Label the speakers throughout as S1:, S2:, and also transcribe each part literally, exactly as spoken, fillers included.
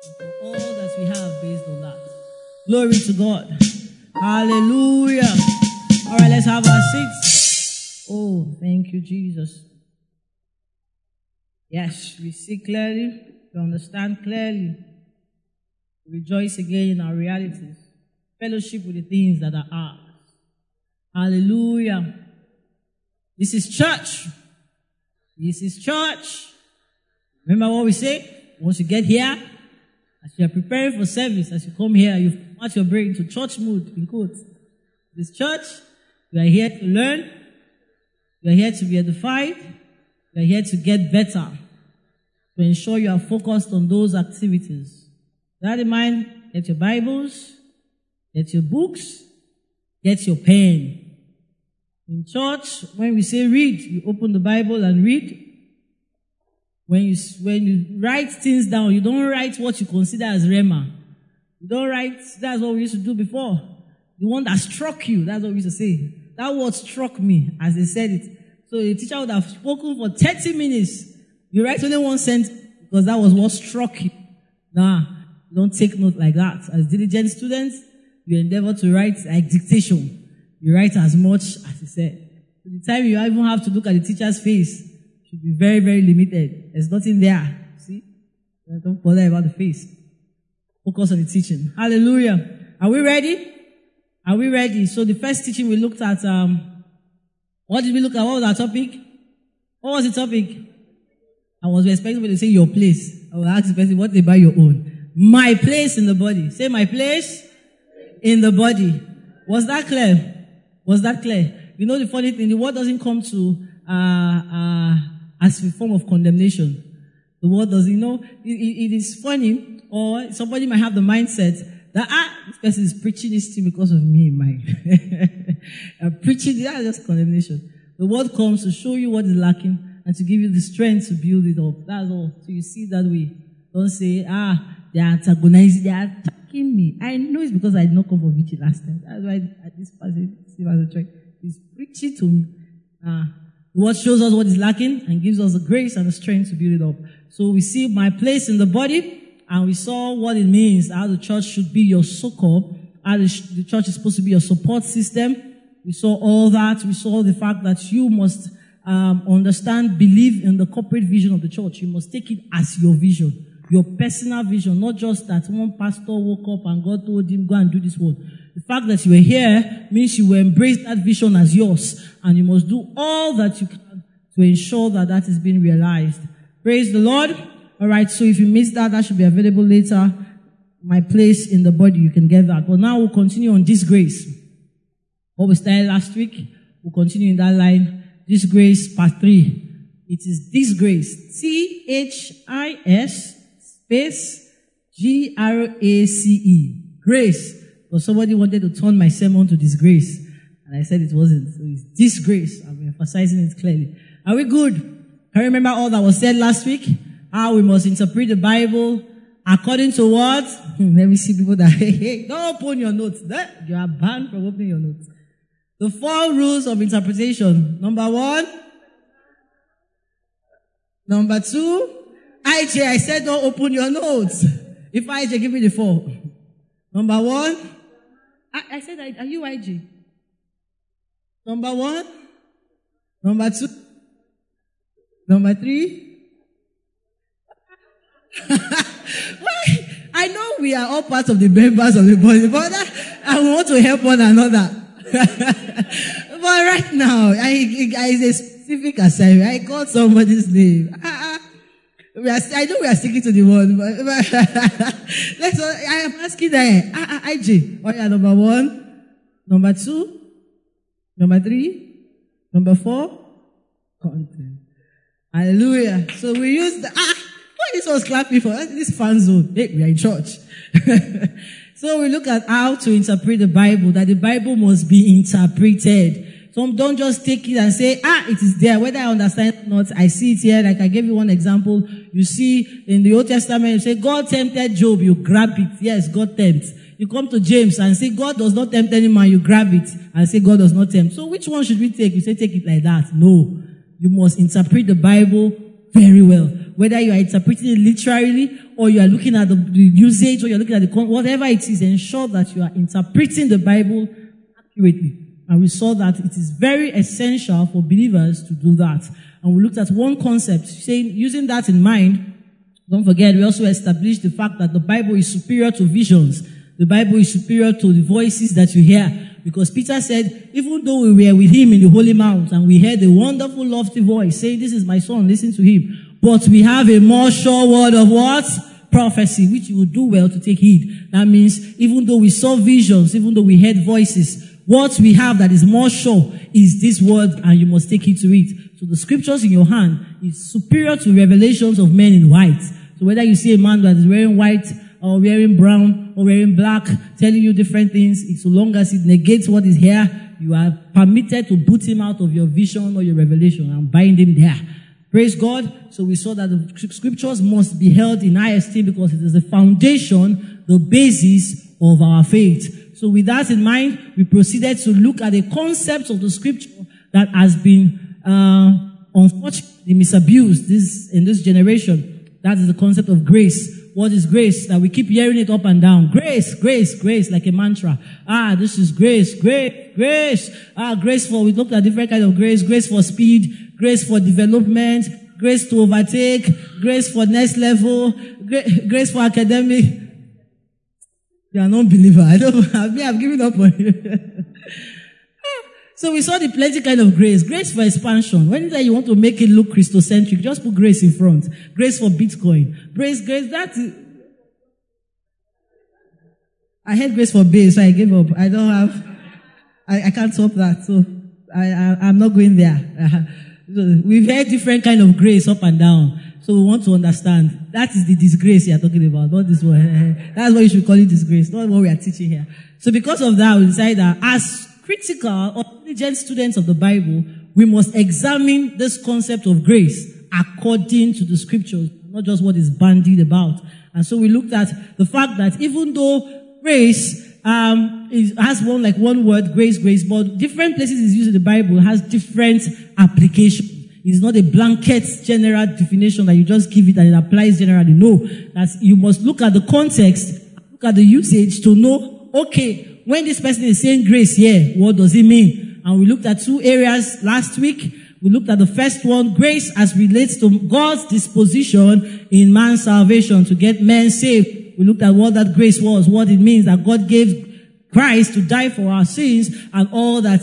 S1: for all that we have based on that. Glory to God. Hallelujah. All right, let's have our seats. Oh, thank you, Jesus. Yes, we see clearly, we understand clearly. We rejoice again in our realities. Fellowship with the things that are ours. Hallelujah. This is church. This is church. Remember what we say? Once you get here, as you are preparing for service, as you come here, you format your brain to church mood, in quotes. This church, we are here to learn. We are here to be edified. We are here to get better. To ensure you are focused on those activities. With that in mind, get your Bibles, get your books, get your pen. In church, when we say read, you open the Bible and read. When you, when you write things down, you don't write what you consider as rhema. You don't write, that's what we used to do before. The one that struck you, that's what we used to say. That word struck me as they said it. So the teacher would have spoken for thirty minutes. You write only one sentence because that was what struck you. Nah, don't take note like that. As diligent students, you endeavor to write like dictation. You write as much as he said. So the time you even have to look at the teacher's face should be very, very limited. There's nothing there. See? Don't bother about the face. Focus on the teaching. Hallelujah. Are we ready? Are we ready? So the first teaching we looked at, um, what did we look at? What was our topic? What was the topic? I was expecting me to say your place. I will ask the person, what about your own? My place in the body. Say my place in the body. Was that clear? Was that clear? You know the funny thing, the word doesn't come to uh, uh, as a form of condemnation. The word doesn't, you know, it, it, it is funny, or somebody might have the mindset that, ah, this person is preaching this thing because of me, Mike. I'm preaching, that's just condemnation. The word comes to show you what is lacking and to give you the strength to build it up. That's all. So you see that way. Don't say, ah, they are antagonizing, they are attacking me. I know it's because I did not come for victory last time. That's why at this passage, he's preaching to me. Ah, the word shows us what is lacking and gives us the grace and the strength to build it up. So we see my place in the body, and we saw what it means, how the church should be your succor, how the, sh- the church is supposed to be your support system. We saw all that. We saw the fact that you must um, understand, believe in the corporate vision of the church. You must take it as your vision, your personal vision, not just that one pastor woke up and God told him, go and do this one. The fact that you are here means you will embrace that vision as yours, and you must do all that you can to ensure that that is being realized. Praise the Lord. All right, so if you missed that, that should be available later. My place in the body, you can get that. But now we'll continue on disgrace. What we started last week, we'll continue in that line. Disgrace, part three. It is disgrace. T H I S space G R A C E. Grace. Because somebody wanted to turn my sermon to disgrace. And I said it wasn't. So it's disgrace. I'm emphasizing it clearly. Are we good? Can you remember all that was said last week? How we must interpret the Bible according to what? Let me see people that, hey, hey, don't open your notes. You are banned from opening your notes. The four rules of interpretation. Number one. Number two. I J, I said don't open your notes. If I J, give me the four. Number one. I, I said, are you I J? Number one. Number two. Number three. I know we are all part of the members of the body, but I want to help one another. But right now, I, I is a specific assignment. I called somebody's name. Uh, we are, I know we are sticking to the word, but, but let's. I am asking that. Uh, uh, I J. Oh yeah, number one, number two, number three, number four, content. Hallelujah. So we use the. Ah, why this was clapping for? This fan zone. Hey, we are in church. So we look at how to interpret the Bible, that the Bible must be interpreted. So don't just take it and say, ah, it is there. Whether I understand or not, I see it here. Like I gave you one example. You see in the Old Testament, you say, God tempted Job, you grab it. Yes, God tempts. You come to James and say, God does not tempt any man, you grab it and say, God does not tempt. So which one should we take? You say, take it like that. No. You must interpret the Bible very well. Whether you are interpreting it literally, or you are looking at the, the usage, or you're looking at the, whatever it is, ensure that you are interpreting the Bible accurately. And we saw that it is very essential for believers to do that. And we looked at one concept, saying, using that in mind, don't forget, we also established the fact that the Bible is superior to visions. The Bible is superior to the voices that you hear. Because Peter said, even though we were with him in the Holy Mount, and we heard a wonderful, lofty voice saying, this is my son, listen to him. But we have a more sure word of what? Prophecy, which you will do well to take heed. That means, even though we saw visions, even though we heard voices, what we have that is more sure is this word, and you must take heed to it. So the scriptures in your hand is superior to revelations of men in white. So whether you see a man that is wearing white, or wearing brown, or wearing black, telling you different things, it's so long as it negates what is here, you are permitted to boot him out of your vision or your revelation and bind him there. Praise God. So we saw that the scriptures must be held in high esteem because it is the foundation, the basis of our faith. So with that in mind, we proceeded to look at the concepts of the scripture that has been, uh, unfortunately misused this, in this generation. That is the concept of grace. What is grace? That we keep hearing it up and down. Grace, grace, grace, like a mantra. Ah, this is grace, grace, grace. Ah, grace for, we looked at different kinds of grace. Grace for speed, grace for development, grace to overtake, grace for next level, grace for academic. You are not believer. I don't, I mean, I've given up on you. So we saw the plenty kind of grace. Grace for expansion. When you want to make it look Christocentric, just put grace in front. Grace for Bitcoin. Grace, grace, that is... I had grace for base, so I gave up. I don't have... I, I can't top that, so I, I, I'm not going there. So we've had different kind of grace up and down. So we want to understand. That is the disgrace you are talking about, not this one. That's what you should call it, disgrace, not what we are teaching here. So because of that, we decided that as critical or intelligent students of the Bible, we must examine this concept of grace according to the scriptures, not just what is bandied about. And so we looked at the fact that even though grace um, is, has one like one word, grace, grace, but different places it's used in the Bible has different applications. It's not a blanket general definition that you just give it and it applies generally. No, that's, you must look at the context, look at the usage to know, okay, when this person is saying grace here, what does it mean? And we looked at two areas last week. We looked at the first one, grace as relates to God's disposition in man's salvation to get men saved. We looked at what that grace was, what it means that God gave Christ to die for our sins and all that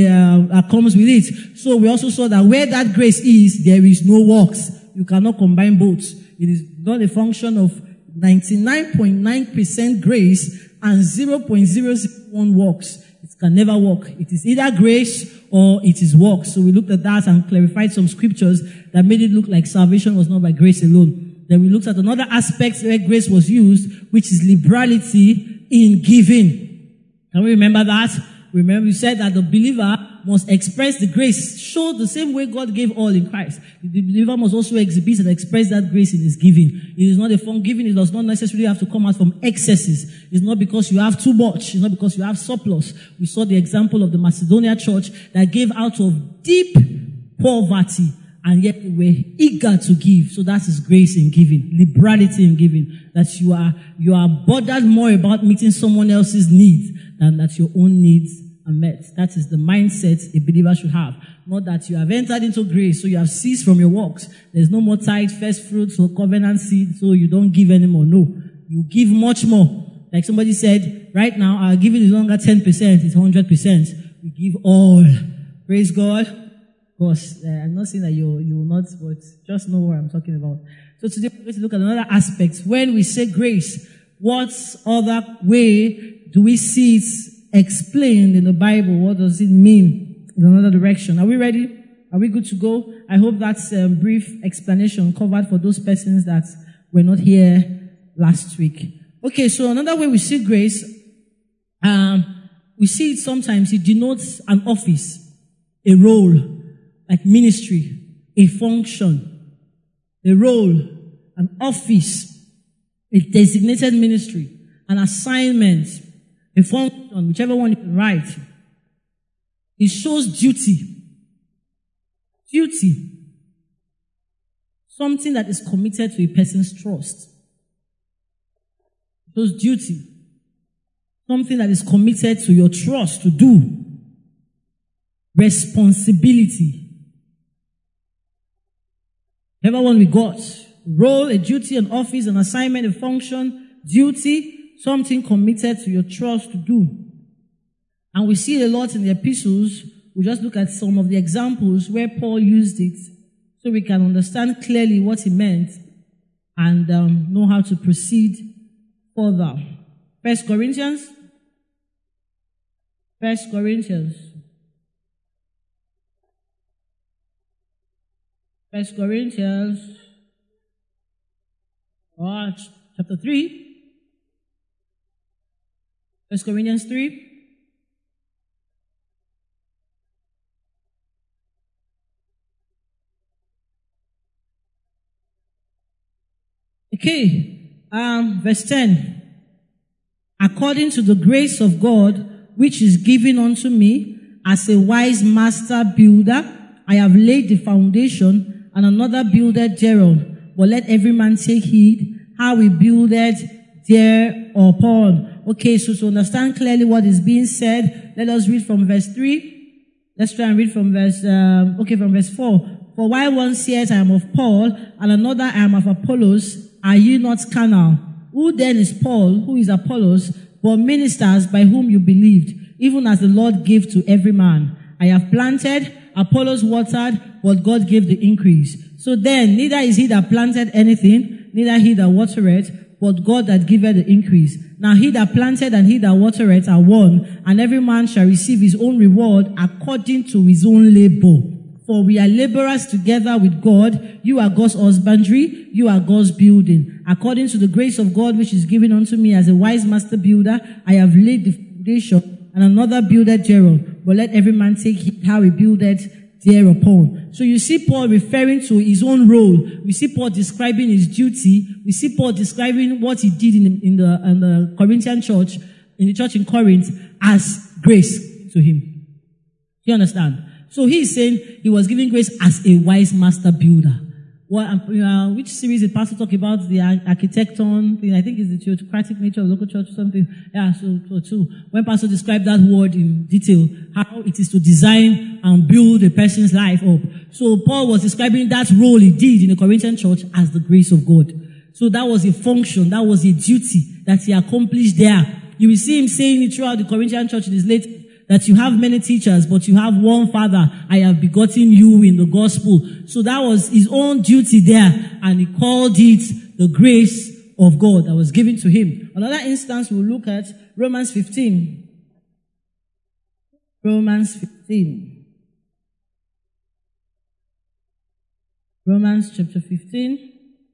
S1: uh, comes with it. So we also saw that where that grace is, there is no works. You cannot combine both. It is not a function of ninety-nine point nine percent grace and zero point zero zero one works. It can never work. It is either grace or it is works. So we looked at that and clarified some scriptures that made it look like salvation was not by grace alone. Then we looked at another aspect where grace was used, which is liberality in giving. Can we remember that? Remember, we said that the believer must express the grace, show the same way God gave all in Christ. The believer must also exhibit and express that grace in his giving. It is not a form giving. It does not necessarily have to come out from excesses. It's not because you have too much. It's not because you have surplus. We saw the example of the Macedonia church that gave out of deep poverty and yet they were eager to give. So that is grace in giving, liberality in giving. That you are, you are bothered more about meeting someone else's needs than that your own needs are met. That is the mindset a believer should have. Not that you have entered into grace, so you have ceased from your works. There's no more tithe, first fruits, or covenant seed, so you don't give anymore. No. You give much more. Like somebody said, right now, our giving is no longer ten percent, it's one hundred percent. We give all. Praise God. Of course, uh, I'm not saying that you you will not, but just know what I'm talking about. So today we're going to look at another aspect. When we say grace, what other way do we see it explained in the Bible? What does it mean in another direction? Are we ready? Are we good to go? I hope that's a brief explanation covered for those persons that were not here last week. Okay, so another way we see grace, um, we see it sometimes, it denotes an office, a role, like ministry, a function, a role, an office, a designated ministry, an assignment, a function, whichever one you can write. It shows duty. Duty. something that is committed to a person's trust. It shows duty. Something that is committed to your trust to do. Responsibility. Whatever one we got. Role, a duty, an office, an assignment, a function, duty, something committed to your trust to do. And we see a lot in the epistles. We'll just look at some of the examples where Paul used it so we can understand clearly what he meant and um, know how to proceed further. First Corinthians. First Corinthians. First Corinthians. Oh, chapter three. First Corinthians three. Okay, um, verse ten. According to the grace of God, which is given unto me, as a wise master builder, I have laid the foundation, and another builded thereon. But let every man take heed how he builded thereupon. Okay, so to understand clearly what is being said, let us read from verse three. Let's try and read from verse, um, okay, from verse four. For while one says, I am of Paul, and another, I am of Apollos, are ye not carnal? Who then is Paul? Who is Apollos? But ministers by whom you believed, even as the Lord gave to every man. I have planted, Apollos watered, but God gave the increase. So then, neither is he that planted anything, neither he that watereth, but God that giveth the increase. Now he that planted and he that watereth are one, and every man shall receive his own reward according to his own labor. For we are laborers together with God. You are God's husbandry, you are God's building. According to the grace of God which is given unto me as a wise master builder, I have laid the foundation, and another builded thereon. But let every man take heed how he builded thereupon. So you see Paul referring to his own role. We see Paul describing his duty. We see Paul describing what he did in, in, the, in the Corinthian church, in the church in Corinth, as grace to him. Do you understand? So he is saying he was giving grace as a wise master builder. What, uh, which series did Pastor talk about? The architecton thing. I think it's the theocratic nature of local church or something. Yeah, so, so too. When Pastor described that word in detail, how it is to design and build a person's life up. So Paul was describing that role he did in the Corinthian church as the grace of God. So that was a function, that was a duty that he accomplished there. You will see him saying it throughout the Corinthian church in his late that you have many teachers, but you have one Father. I have begotten you in the gospel. So that was his own duty there, and he called it the grace of God that was given to him. Another instance we'll look at Romans fifteen. Romans fifteen. Romans chapter fifteen.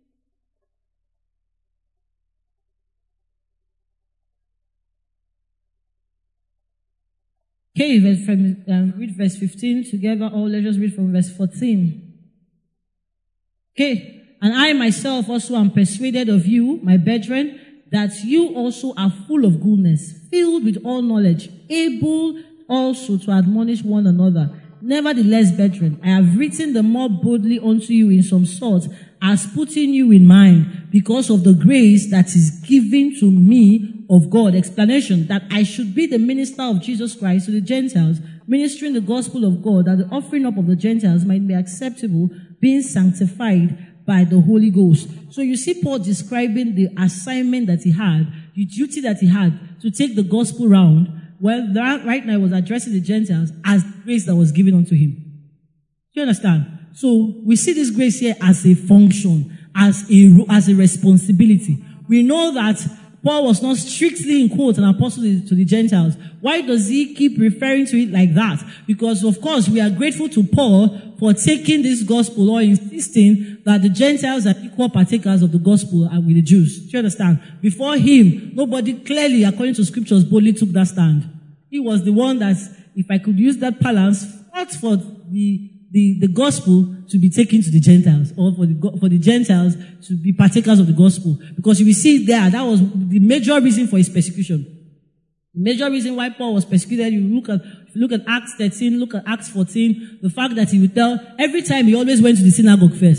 S1: Okay, verse, from, um, read verse fifteen together, or let's just read from verse fourteen. Okay, and I myself also am persuaded of you, my brethren, that you also are full of goodness, filled with all knowledge, able also to admonish one another. Nevertheless, brethren, I have written the more boldly unto you in some sort, as putting you in mind, because of the grace that is given to me of God. Explanation, that I should be the minister of Jesus Christ to the Gentiles, ministering the gospel of God, that the offering up of the Gentiles might be acceptable, being sanctified by the Holy Ghost. So you see Paul describing the assignment that he had, the duty that he had to take the gospel round. Well, that right now he was addressing the Gentiles as the grace that was given unto him. Do you understand? So we see this grace here as a function, as a, as a responsibility. We know that Paul was not strictly, in quotes, an apostle to the Gentiles. Why does he keep referring to it like that? Because, of course, we are grateful to Paul for taking this gospel or insisting that the Gentiles are equal partakers of the gospel with the Jews. Do you understand? Before him, nobody clearly, according to scriptures, boldly took that stand. He was the one that, if I could use that balance, fought for the The, the gospel to be taken to the Gentiles, or for the, for the Gentiles to be partakers of the gospel. Because you will see there, that was the major reason for his persecution. The major reason why Paul was persecuted, you look at, if you look at Acts thirteen, look at Acts fourteen, the fact that he would tell, every time he always went to the synagogue first.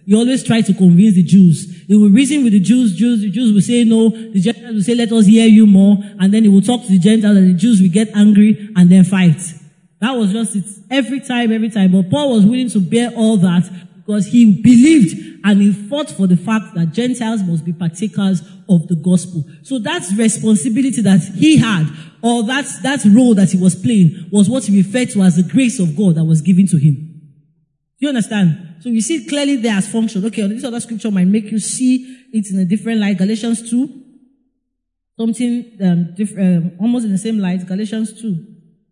S1: he always tried to convince the Jews. He will reason with the Jews, Jews, the Jews will say no, the Gentiles will say, let us hear you more, and then he will talk to the Gentiles, and the Jews will get angry, and then fight. That was just it. Every time, every time. But Paul was willing to bear all that, because he believed and he fought for the fact that Gentiles must be partakers of the gospel. So that responsibility that he had, or that, that role that he was playing, was what he referred to as the grace of God that was given to him. Do you understand? So we see it clearly there as function. Okay, this other scripture might make you see it in a different light. Galatians two. Something um, diff- um, almost in the same light. Galatians two.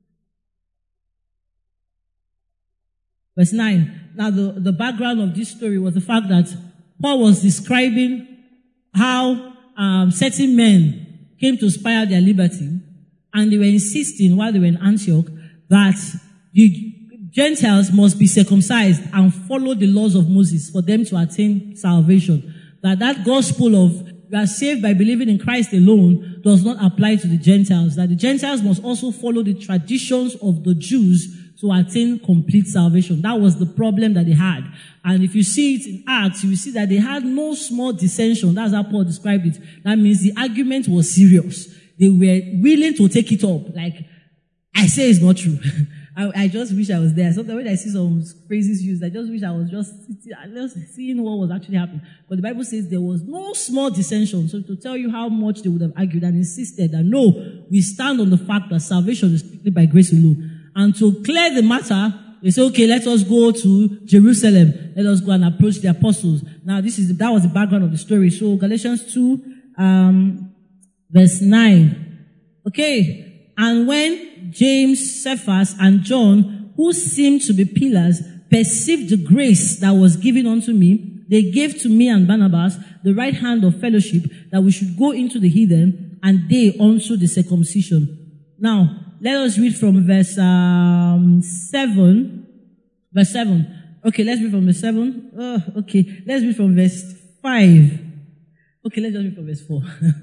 S1: Verse nine. Now the, the background of this story was the fact that Paul was describing how um, certain men came to spy out their liberty, and they were insisting while they were in Antioch that the Gentiles must be circumcised and follow the laws of Moses for them to attain salvation. That that gospel of we are saved by believing in Christ alone does not apply to the Gentiles. That the Gentiles must also follow the traditions of the Jews to attain complete salvation. That was the problem that they had. And if you see it in Acts, you will see that they had no small dissension. That's how Paul described it. That means the argument was serious. They were willing to take it up. Like, I say it's not true. I, I just wish I was there. Sometimes when I see some phrases used, I just wish I was just, just seeing what was actually happening. But the Bible says there was no small dissension. So to tell you how much they would have argued and insisted that no, we stand on the fact that salvation is strictly by grace alone. And to clear the matter, they say, okay, let us go to Jerusalem. Let us go and approach the apostles. Now, this is, that was the background of the story. So Galatians two, um, verse nine. Okay. And when James, Cephas, and John, who seemed to be pillars, perceived the grace that was given unto me, they gave to me and Barnabas the right hand of fellowship, that we should go into the heathen, and they unto the circumcision. Now, let us read from verse um, seven. Verse seven. Okay, let's read from verse seven. Oh, okay, let's read from verse five. Okay, let's just read from verse four.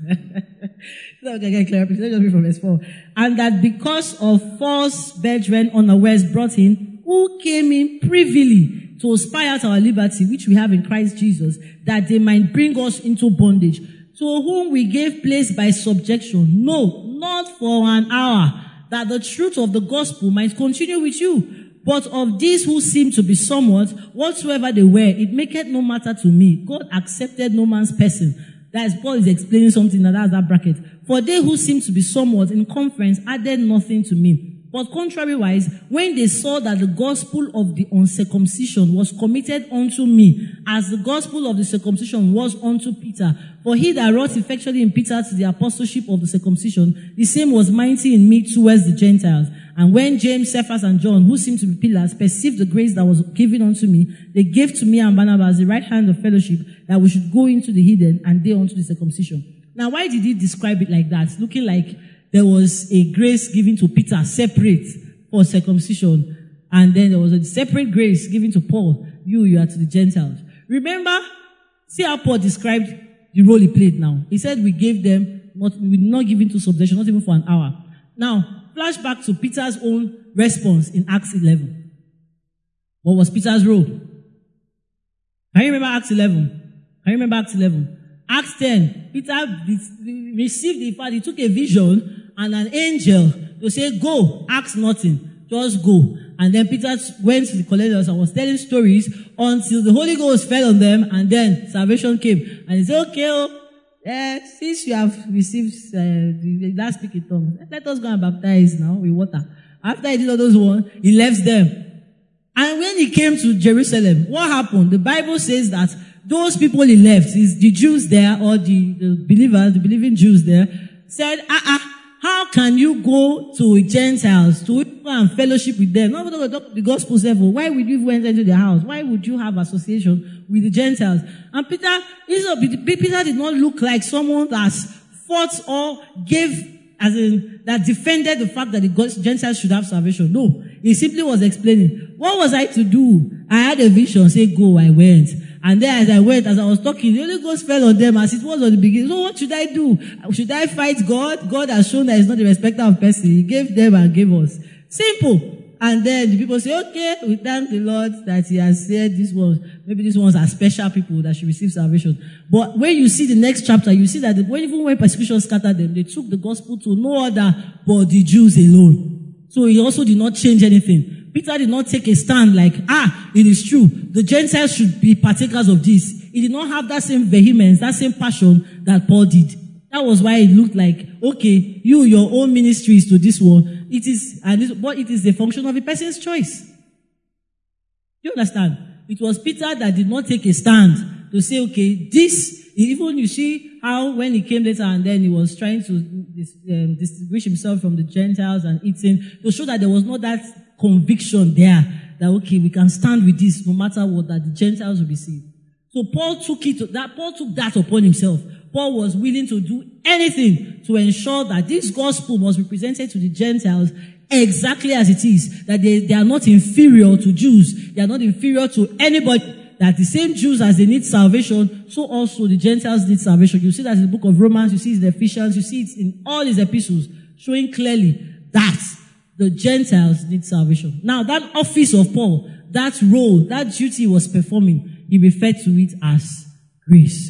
S1: So okay, get clear. Let's just read from verse four. And that because of false brethren unawares brought in, who came in privily to spy out our liberty, which we have in Christ Jesus, that they might bring us into bondage, to whom we gave place by subjection, no, not for an hour, that the truth of the gospel might continue with you. But of these who seem to be somewhat, whatsoever they were, it maketh no matter to me. God accepted no man's person. That is, Paul is explaining something, that that's that bracket. For they who seem to be somewhat in conference added nothing to me. But contrariwise, when they saw that the gospel of the uncircumcision was committed unto me, as the gospel of the circumcision was unto Peter, for he that wrought effectually in Peter to the apostleship of the circumcision, the same was mighty in me towards the Gentiles. And when James, Cephas, and John, who seemed to be pillars, perceived the grace that was given unto me, they gave to me and Barnabas the right hand of fellowship, that we should go into the heathen, and they unto the circumcision. Now, why did he describe it like that? Looking like there was a grace given to Peter separate for circumcision, and then there was a separate grace given to Paul. You, you are to the Gentiles. Remember, see how Paul described the role he played now. He said we gave them, not, we did not give into subjection, not even for an hour. Now, flashback to Peter's own response in Acts eleven. What was Peter's role? Can you remember Acts eleven? Can you remember Acts eleven? Acts ten, Peter received the fact, he took a vision and an angel to say, go, ask nothing, just go. And then Peter went to the collectors and was telling stories until the Holy Ghost fell on them, and then salvation came. And he said, okay, oh, uh, since you have received uh, the last speak in tongues, let us go and baptize now with water. After he did all those ones, he left them. And when he came to Jerusalem, what happened? The Bible says that those people he left, is the Jews there, or the, the believers, the believing Jews there, said, ah, ah, how can you go to Gentiles to go and fellowship with them? Not to talk the gospel level. Why would you enter into their house? Why would you have association with the Gentiles? And Peter, Peter did not look like someone that fought or gave, as in, that defended the fact that the Gentiles should have salvation. No, he simply was explaining, what was I to do? I had a vision, say go, I went. And then as I went, as I was talking, the Holy Ghost fell on them as it was on the beginning. So what should I do? Should I fight God? God has shown that he's not a respecter of person. He gave them and gave us. Simple. And then the people say, okay, we thank the Lord that he has said this was, maybe these ones are special people that should receive salvation. But when you see the next chapter, you see that the, when, even when persecution scattered them, they took the gospel to no other but the Jews alone. So he also did not change anything. Peter did not take a stand like, ah, it is true. The Gentiles should be partakers of this. He did not have that same vehemence, that same passion that Paul did. That was why it looked like, okay, you, your own ministry is to this one. It is, and this, but it is the function of a person's choice. You understand? It was Peter that did not take a stand to say, okay, this, even you see how when he came later and then he was trying to dis, um, distinguish himself from the Gentiles and eating, to show that there was not that conviction there that, okay, we can stand with this no matter what, that the Gentiles will be saved. So Paul took it, that Paul took that upon himself. Paul was willing to do anything to ensure that this gospel was represented to the Gentiles exactly as it is. That they, they are not inferior to Jews. They are not inferior to anybody. That the same Jews as they need salvation, so also the Gentiles need salvation. You see that in the book of Romans, you see it in Ephesians, you see it in all his epistles, showing clearly that the Gentiles need salvation. Now that office of Paul, that role, that duty he was performing, he referred to it as grace.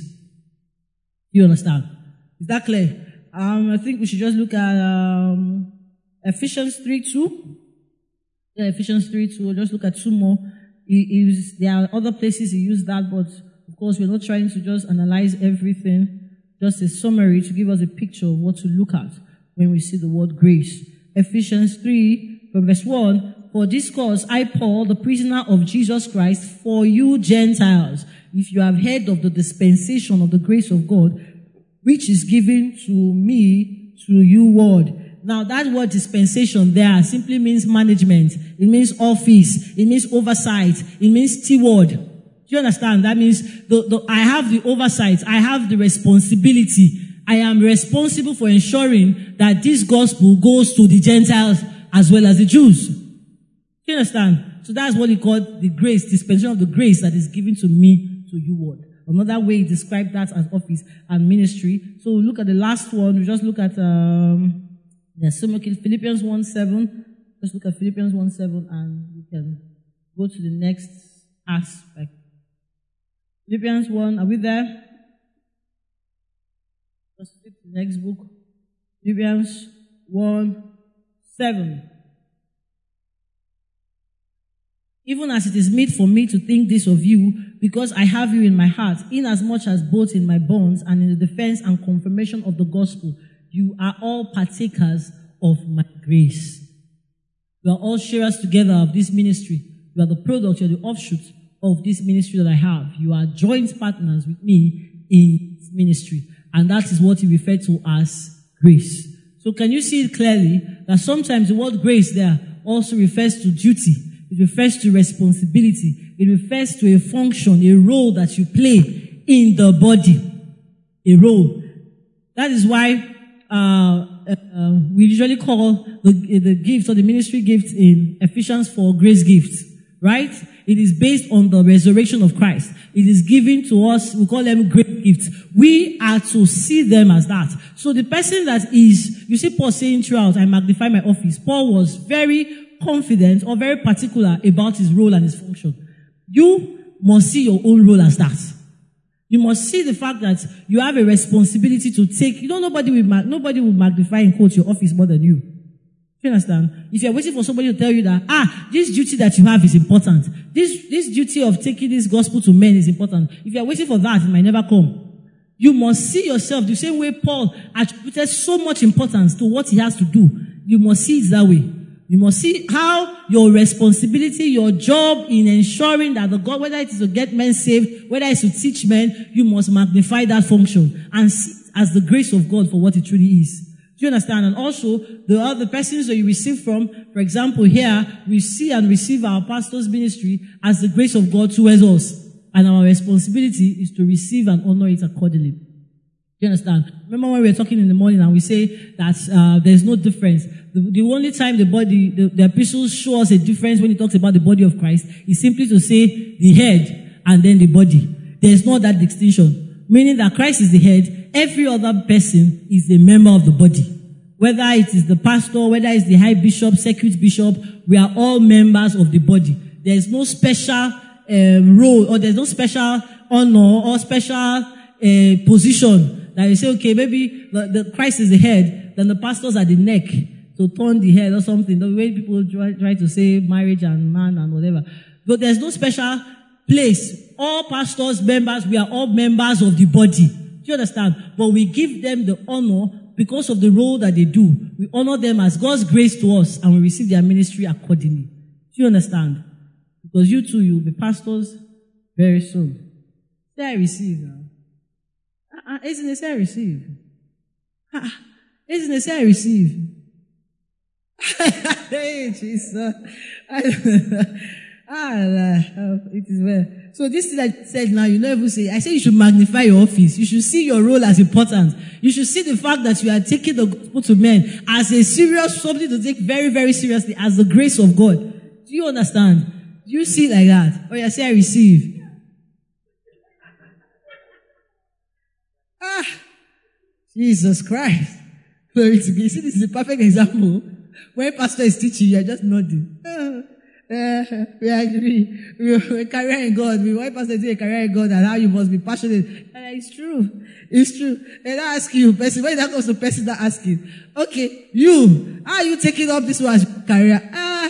S1: You understand? Is that clear? Um, I think we should just look at um, Ephesians three two. Yeah, Ephesians three two. Just look at two more. He, he used, there are other places he used that, but of course we're not trying to just analyze everything. Just a summary to give us a picture of what to look at when we see the word grace. Ephesians three, from verse one. For this cause, I, Paul, the prisoner of Jesus Christ, for you Gentiles, if you have heard of the dispensation of the grace of God, which is given to me, to you word. Now that word dispensation there simply means management. It means office. It means oversight. It means steward. Do you understand? That means the, the, I have the oversight. I have the responsibility. I am responsible for ensuring that this gospel goes to the Gentiles as well as the Jews. Do you understand? So that's what he called the grace, dispensation of the grace that is given to me, to you word. Another way he described that as office and ministry. So we'll look at the last one. We just look at um yeah, Philippians one seven. Just look at Philippians one seven and we can go to the next aspect. Philippians one, are we there? Just flip to the next book. Philippians one seven. Even as it is meet for me to think this of you, because I have you in my heart, inasmuch as both in my bonds and in the defense and confirmation of the gospel, you are all partakers of my grace. You are all sharers together of this ministry. You are the product, you are the offshoot of this ministry that I have. You are joint partners with me in this ministry. And that is what he referred to as grace. So can you see it clearly that sometimes the word grace there also refers to duty. It refers to responsibility. It refers to a function, a role that you play in the body. A role. That is why uh, uh, we usually call the, the gift or the ministry gift in Ephesians four grace gifts. Right? It is based on the resurrection of Christ. It is given to us, we call them great gifts. We are to see them as that. So the person that is, you see Paul saying throughout, I magnify my office. Paul was very confident or very particular about his role and his function. You must see your own role as that. You must see the fact that you have a responsibility to take, you know, nobody will, nobody will magnify and quote your office more than you. Do you understand? If you're waiting for somebody to tell you that, ah, this duty that you have is important. This, this duty of taking this gospel to men is important. If you're waiting for that, it might never come. You must see yourself the same way Paul attributed so much importance to what he has to do. You must see it that way. You must see how your responsibility, your job in ensuring that the God, whether it is to get men saved, whether it's to teach men, you must magnify that function and see it as the grace of God for what it truly is. Do you understand? And also, the other persons that you receive from, for example, here, we see and receive our pastor's ministry as the grace of God towards us. And our responsibility is to receive and honor it accordingly. Do you understand? Remember when we were talking in the morning and we say that uh, there's no difference. The, the only time the body, the, the epistles show us a difference when it talks about the body of Christ is simply to say the head and then the body. There's not that distinction. Meaning that Christ is the head, every other person is a member of the body. whether it is the pastor, whether it's the high bishop, circuit bishop, we are all members of the body. There is no special um, role, or there's no special honor or special uh, position that you say, okay, maybe the, the Christ is the head, then the pastors are the neck to turn the head or something. The way people try, try to say marriage and man and whatever. But there's no special place. All pastors, members, we are all members of the body. Do you understand? But we give them the honor because of the role that they do. We honor them as God's grace to us, and we receive their ministry accordingly. Do you understand? Because you too, you'll be pastors very soon. Say I receive now. Uh, isn't it say I receive? Uh, isn't it say I receive? Hey, Jesus. Ah, it is well. So this thing I said now, you never say, I say you should magnify your office. You should see your role as important. You should see the fact that you are taking the gospel to men as a serious, something to take very, very seriously, as the grace of God. Do you understand? Do you see it like that? Oh, yeah, say I receive. Ah, Jesus Christ. Glory to God. You see, this is a perfect example. When pastor is teaching, you are just nodding. Ah. Uh, we agree. We, we career in God. We want pastor to say a career in God and how you must be passionate. Uh, it's true. It's true. And I ask you, person, when that comes to person that asking, okay, you, how are you taking up this one as career? Ah, uh,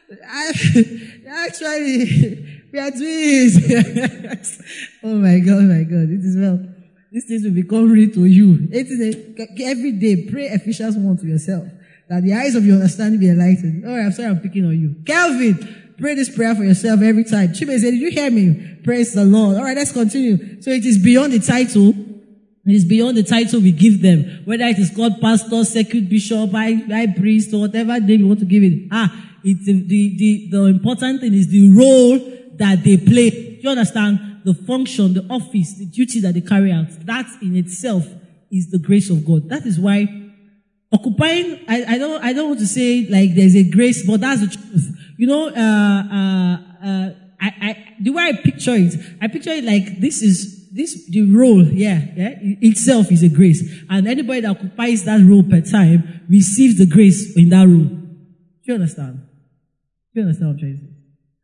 S1: actually, we are twins. Oh my God, oh my God. It is well. These things will become real to you. It is a, every day, pray Ephesians one to yourself. That the eyes of your understanding be enlightened. Oh, I'm sorry I'm picking on you. Kelvin, pray this prayer for yourself every time. Chibe said, did you hear me? Praise the Lord. All right, let's continue. So it is beyond the title. It is beyond the title we give them. Whether it is called pastor, circuit bishop, high, high priest, or whatever name you want to give it. Ah, it's the, the, the, the important thing is the role that they play. Do you understand? The function, the office, the duty that they carry out. That in itself is the grace of God. That is why occupying, I, I don't, I don't want to say like there's a grace, but that's the truth. You know, uh, uh, uh, I, I, the way I picture it, I picture it like this is, this, the role, yeah, yeah, itself is a grace. And anybody that occupies that role per time receives the grace in that role. Do you understand? Do you understand what I'm trying to say?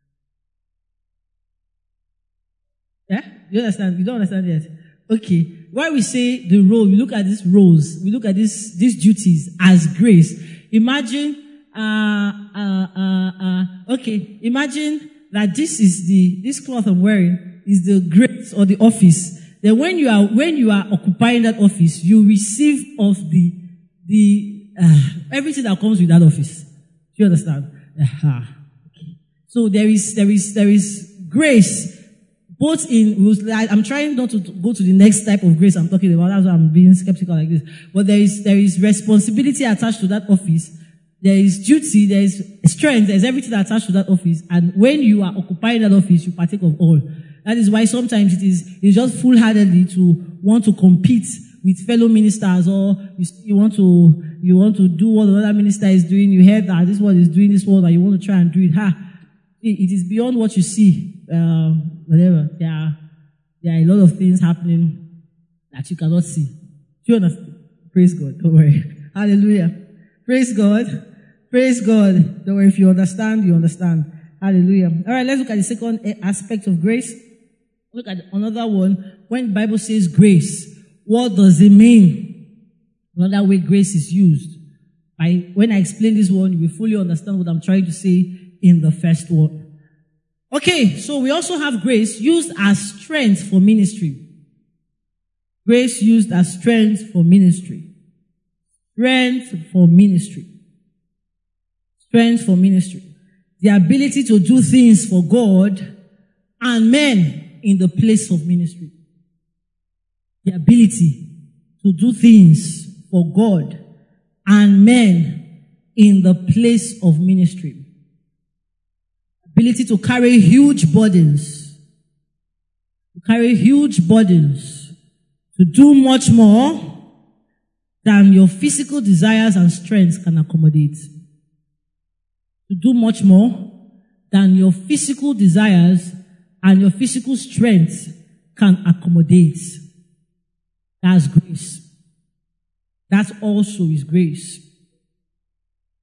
S1: Yeah? Do you understand? You don't understand yet? Okay. Why we say the role, we look at these roles, we look at this, these duties as grace. Imagine, uh, uh, uh, uh, okay, imagine that this is the, this cloth I'm wearing is the grace or the office. Then when you are, when you are occupying that office, you receive of the, the, uh, everything that comes with that office. Do you understand? Uh-huh. Okay. So there is, there is, there is grace. Both in, I'm trying not to go to the next type of grace I'm talking about. That's why I'm being skeptical like this. But there is, there is responsibility attached to that office. There is duty, there is strength, there is everything attached to that office. And when you are occupying that office, you partake of all. That is why sometimes it is, it's just foolhardily to want to compete with fellow ministers, or you, you want to, you want to do what another minister is doing. You heard that this one is doing this one, and you want to try and do it. Ha! It is beyond what you see. Um, whatever. There are, there are a lot of things happening that you cannot see. Do you understand? Praise God. Don't worry. Hallelujah. Praise God. Praise God. Don't worry. If you understand, you understand. Hallelujah. All right, let's look at the second aspect of grace. Look at another one. When the Bible says grace, what does it mean? Another way grace is used. I, when I explain this one, you will fully understand what I'm trying to say in the first one. Okay, so we also have grace used as strength for ministry. Grace used as strength for ministry. Strength for ministry. Strength for ministry. The ability to do things for God and men in the place of ministry. The ability to do things for God and men in the place of ministry. Ability to carry huge burdens. To carry huge burdens. To do much more than your physical desires and strengths can accommodate. To do much more than your physical desires and your physical strength can accommodate. That's grace. That also is grace.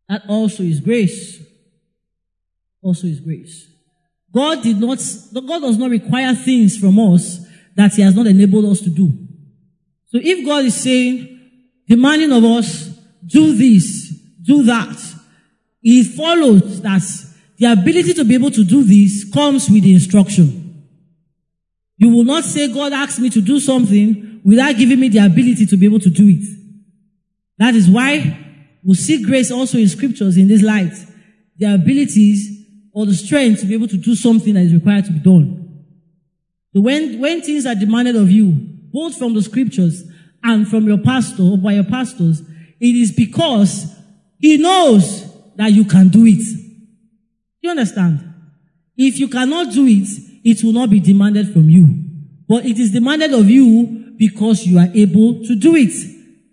S1: That also is grace. Also is grace. God did not, God does not require things from us that He has not enabled us to do. So if God is saying, demanding of us, do this, do that, it follows that the ability to be able to do this comes with the instruction. You will not say, God asked me to do something without giving me the ability to be able to do it. That is why we see grace also in scriptures in this light. The abilities or the strength to be able to do something that is required to be done. So when, when things are demanded of you, both from the scriptures and from your pastor or by your pastors, it is because He knows that you can do it. You understand? If you cannot do it, it will not be demanded from you. But it is demanded of you because you are able to do it.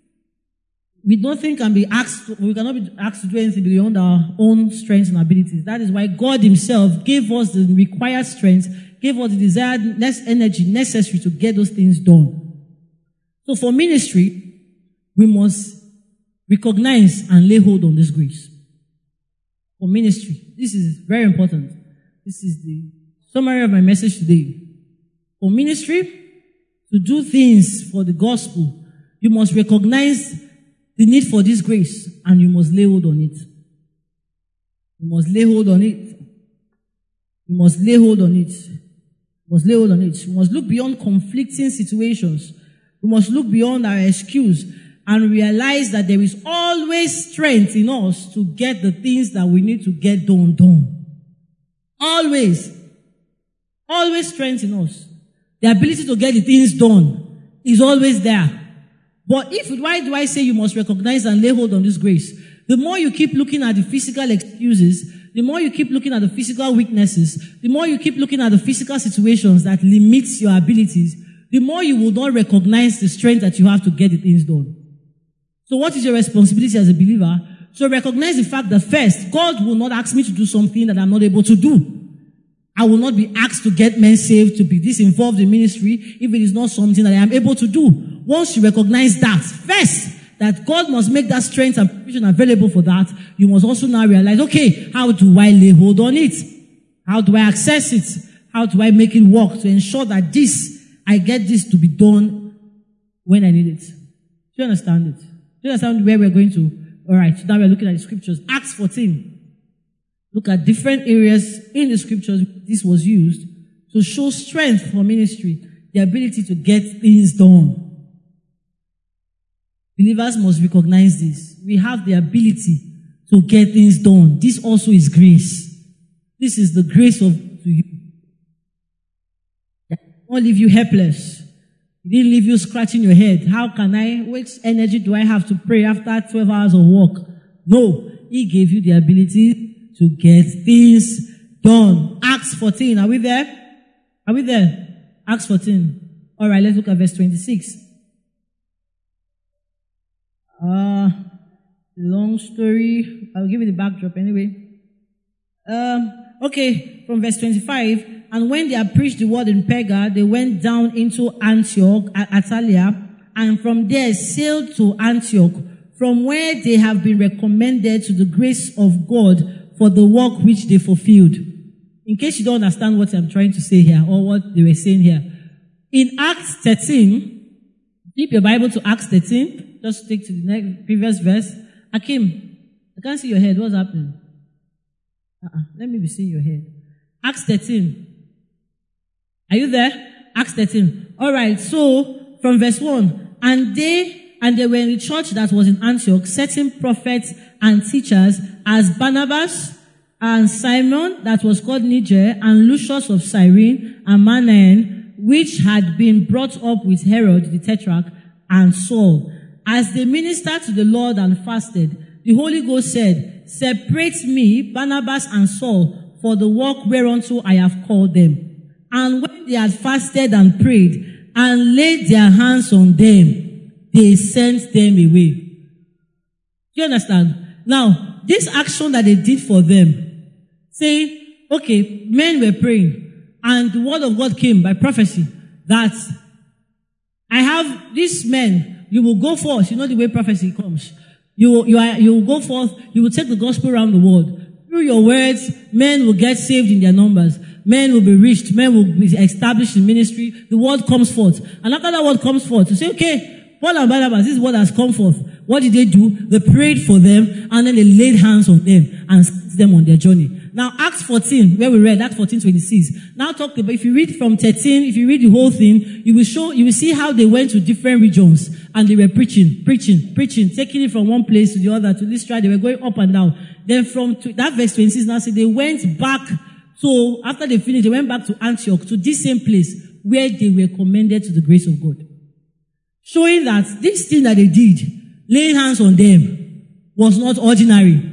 S1: We don't think can be asked, we cannot be asked to do anything beyond our own strengths and abilities. That is why God Himself gave us the required strength, gave us the desired energy necessary to get those things done. So for ministry, we must recognize and lay hold on this grace. For ministry, this is very important. This is the summary of my message today. For ministry, to do things for the gospel, you must recognize the need for this grace, and you must lay hold on it. You must lay hold on it. You must lay hold on it. You must lay hold on it. You must look beyond conflicting situations. We must look beyond our excuse and realize that there is always strength in us to get the things that we need to get done, done. Always. Always strength in us. The ability to get the things done is always there. But if, why do I say you must recognize and lay hold on this grace? The more you keep looking at the physical excuses, the more you keep looking at the physical weaknesses, the more you keep looking at the physical situations that limits your abilities, the more you will not recognize the strength that you have to get the things done. So what is your responsibility as a believer? So recognize the fact that first, God will not ask me to do something that I'm not able to do. I will not be asked to get men saved, to be this involved in ministry, if it is not something that I am able to do. Once you recognize that, first, that God must make that strength and provision available for that, you must also now realize, okay, how do I lay hold on it? How do I access it? How do I make it work to ensure that this, I get this to be done when I need it? Do you understand it? Do you understand where we're going to? All right, so now we're looking at the scriptures. Acts fourteen. Look at different areas in the scriptures this was used to show strength for ministry, the ability to get things done. Believers must recognize this. We have the ability to get things done. This also is grace. This is the grace of to you. It won't leave you helpless. It didn't leave you scratching your head. How can I, which energy do I have to pray after twelve hours of work? No. He gave you the ability to get things done. Acts fourteen. Are we there? Are we there? Acts fourteen. All right, let's look at verse twenty-six. Uh, long story. I'll give you the backdrop anyway. Um, okay, from verse twenty-five. And when they had preached the word in Perga, they went down into Antioch, Atalia, and from there sailed to Antioch, from where they have been recommended to the grace of God for the work which they fulfilled. In case you don't understand what I'm trying to say here, or what they were saying here. In Acts thirteen, flip your Bible to Acts thirteen. Just take to the next previous verse. Akim, I can't see your head. What's happening? Uh-uh. Let me be seeing your head. Acts thirteen. Are you there? Acts thirteen. All right. So from verse one, and they and they were in the church that was in Antioch, certain prophets and teachers, as Barnabas and Simon, that was called Niger, and Lucius of Cyrene, and Manaen, which had been brought up with Herod the Tetrarch, and Saul. As they ministered to the Lord and fasted, the Holy Ghost said, separate me, Barnabas and Saul, for the work whereunto I have called them. And when they had fasted and prayed, and laid their hands on them, they sent them away. Do you understand? Now, this action that they did for them, saying, okay, men were praying, and the word of God came by prophecy that I have these men, you will go forth. You know the way prophecy comes. You, you, are, you will go forth, you will take the gospel around the world. Through your words, men will get saved in their numbers. Men will be reached. Men will be established in ministry. The word comes forth. And after that word comes forth, you say, okay, Paul and Barnabas, this word has come forth. What did they do? They prayed for them, and then they laid hands on them and sent them on their journey. Now, Acts fourteen, where we read, Acts fourteen twenty-six. Now talk about, if you read from thirteen, if you read the whole thing, you will show, you will see how they went to different regions, and they were preaching, preaching, preaching, taking it from one place to the other, to this tribe. They were going up and down. Then from, to, that verse twenty-six now says they went back. So after they finished, they went back to Antioch, to this same place where they were commended to the grace of God. Showing that this thing that they did, laying hands on them, was not ordinary.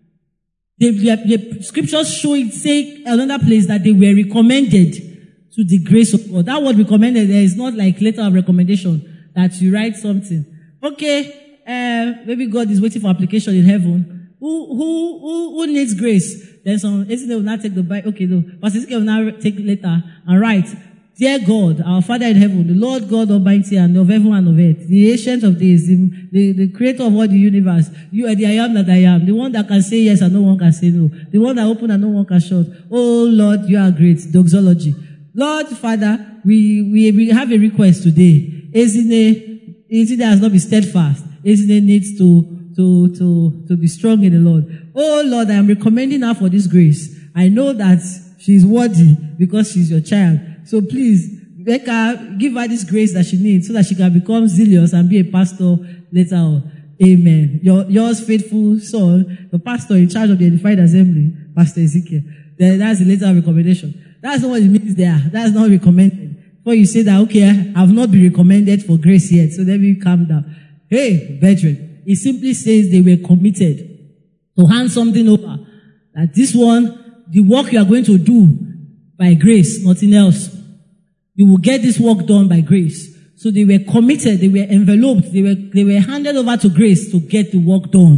S1: The, the, the scriptures show it, say another place that they were recommended to the grace of God. That word recommended there is not like letter of recommendation that you write something. Okay, uh, maybe God is waiting for application in heaven. Who who who, who needs grace? Then some they will not take the Bible. Okay, no, Pastor will now take letter and write. Dear God, our Father in heaven, the Lord God Almighty and of heaven and of earth, the ancient of days, the, the, the creator of all the universe, you are the I am that I am, the one that can say yes and no one can say no, the one that open and no one can shut. Oh Lord, you are great. Doxology. Lord, Father, we, we, we have a request today. Ezine, Ezine has not been steadfast. Ezine needs to, to, to, to be strong in the Lord. Oh Lord, I am recommending her for this grace. I know that she is worthy because she is your child. So please, make her, give her this grace that she needs so that she can become zealous and be a pastor later on. Amen. Your, yours faithful son, the pastor in charge of the edified assembly, Pastor Ezekiel. Then that's the letter of recommendation. That's not what it means there. That's not recommended. Before you say that, okay, I have not been recommended for grace yet, so let me calm down. Hey, brethren, it simply says they were committed to hand something over. That this one, the work you are going to do by grace, nothing else. You will get this work done by grace. So they were committed, they were enveloped, they were, they were handed over to grace to get the work done.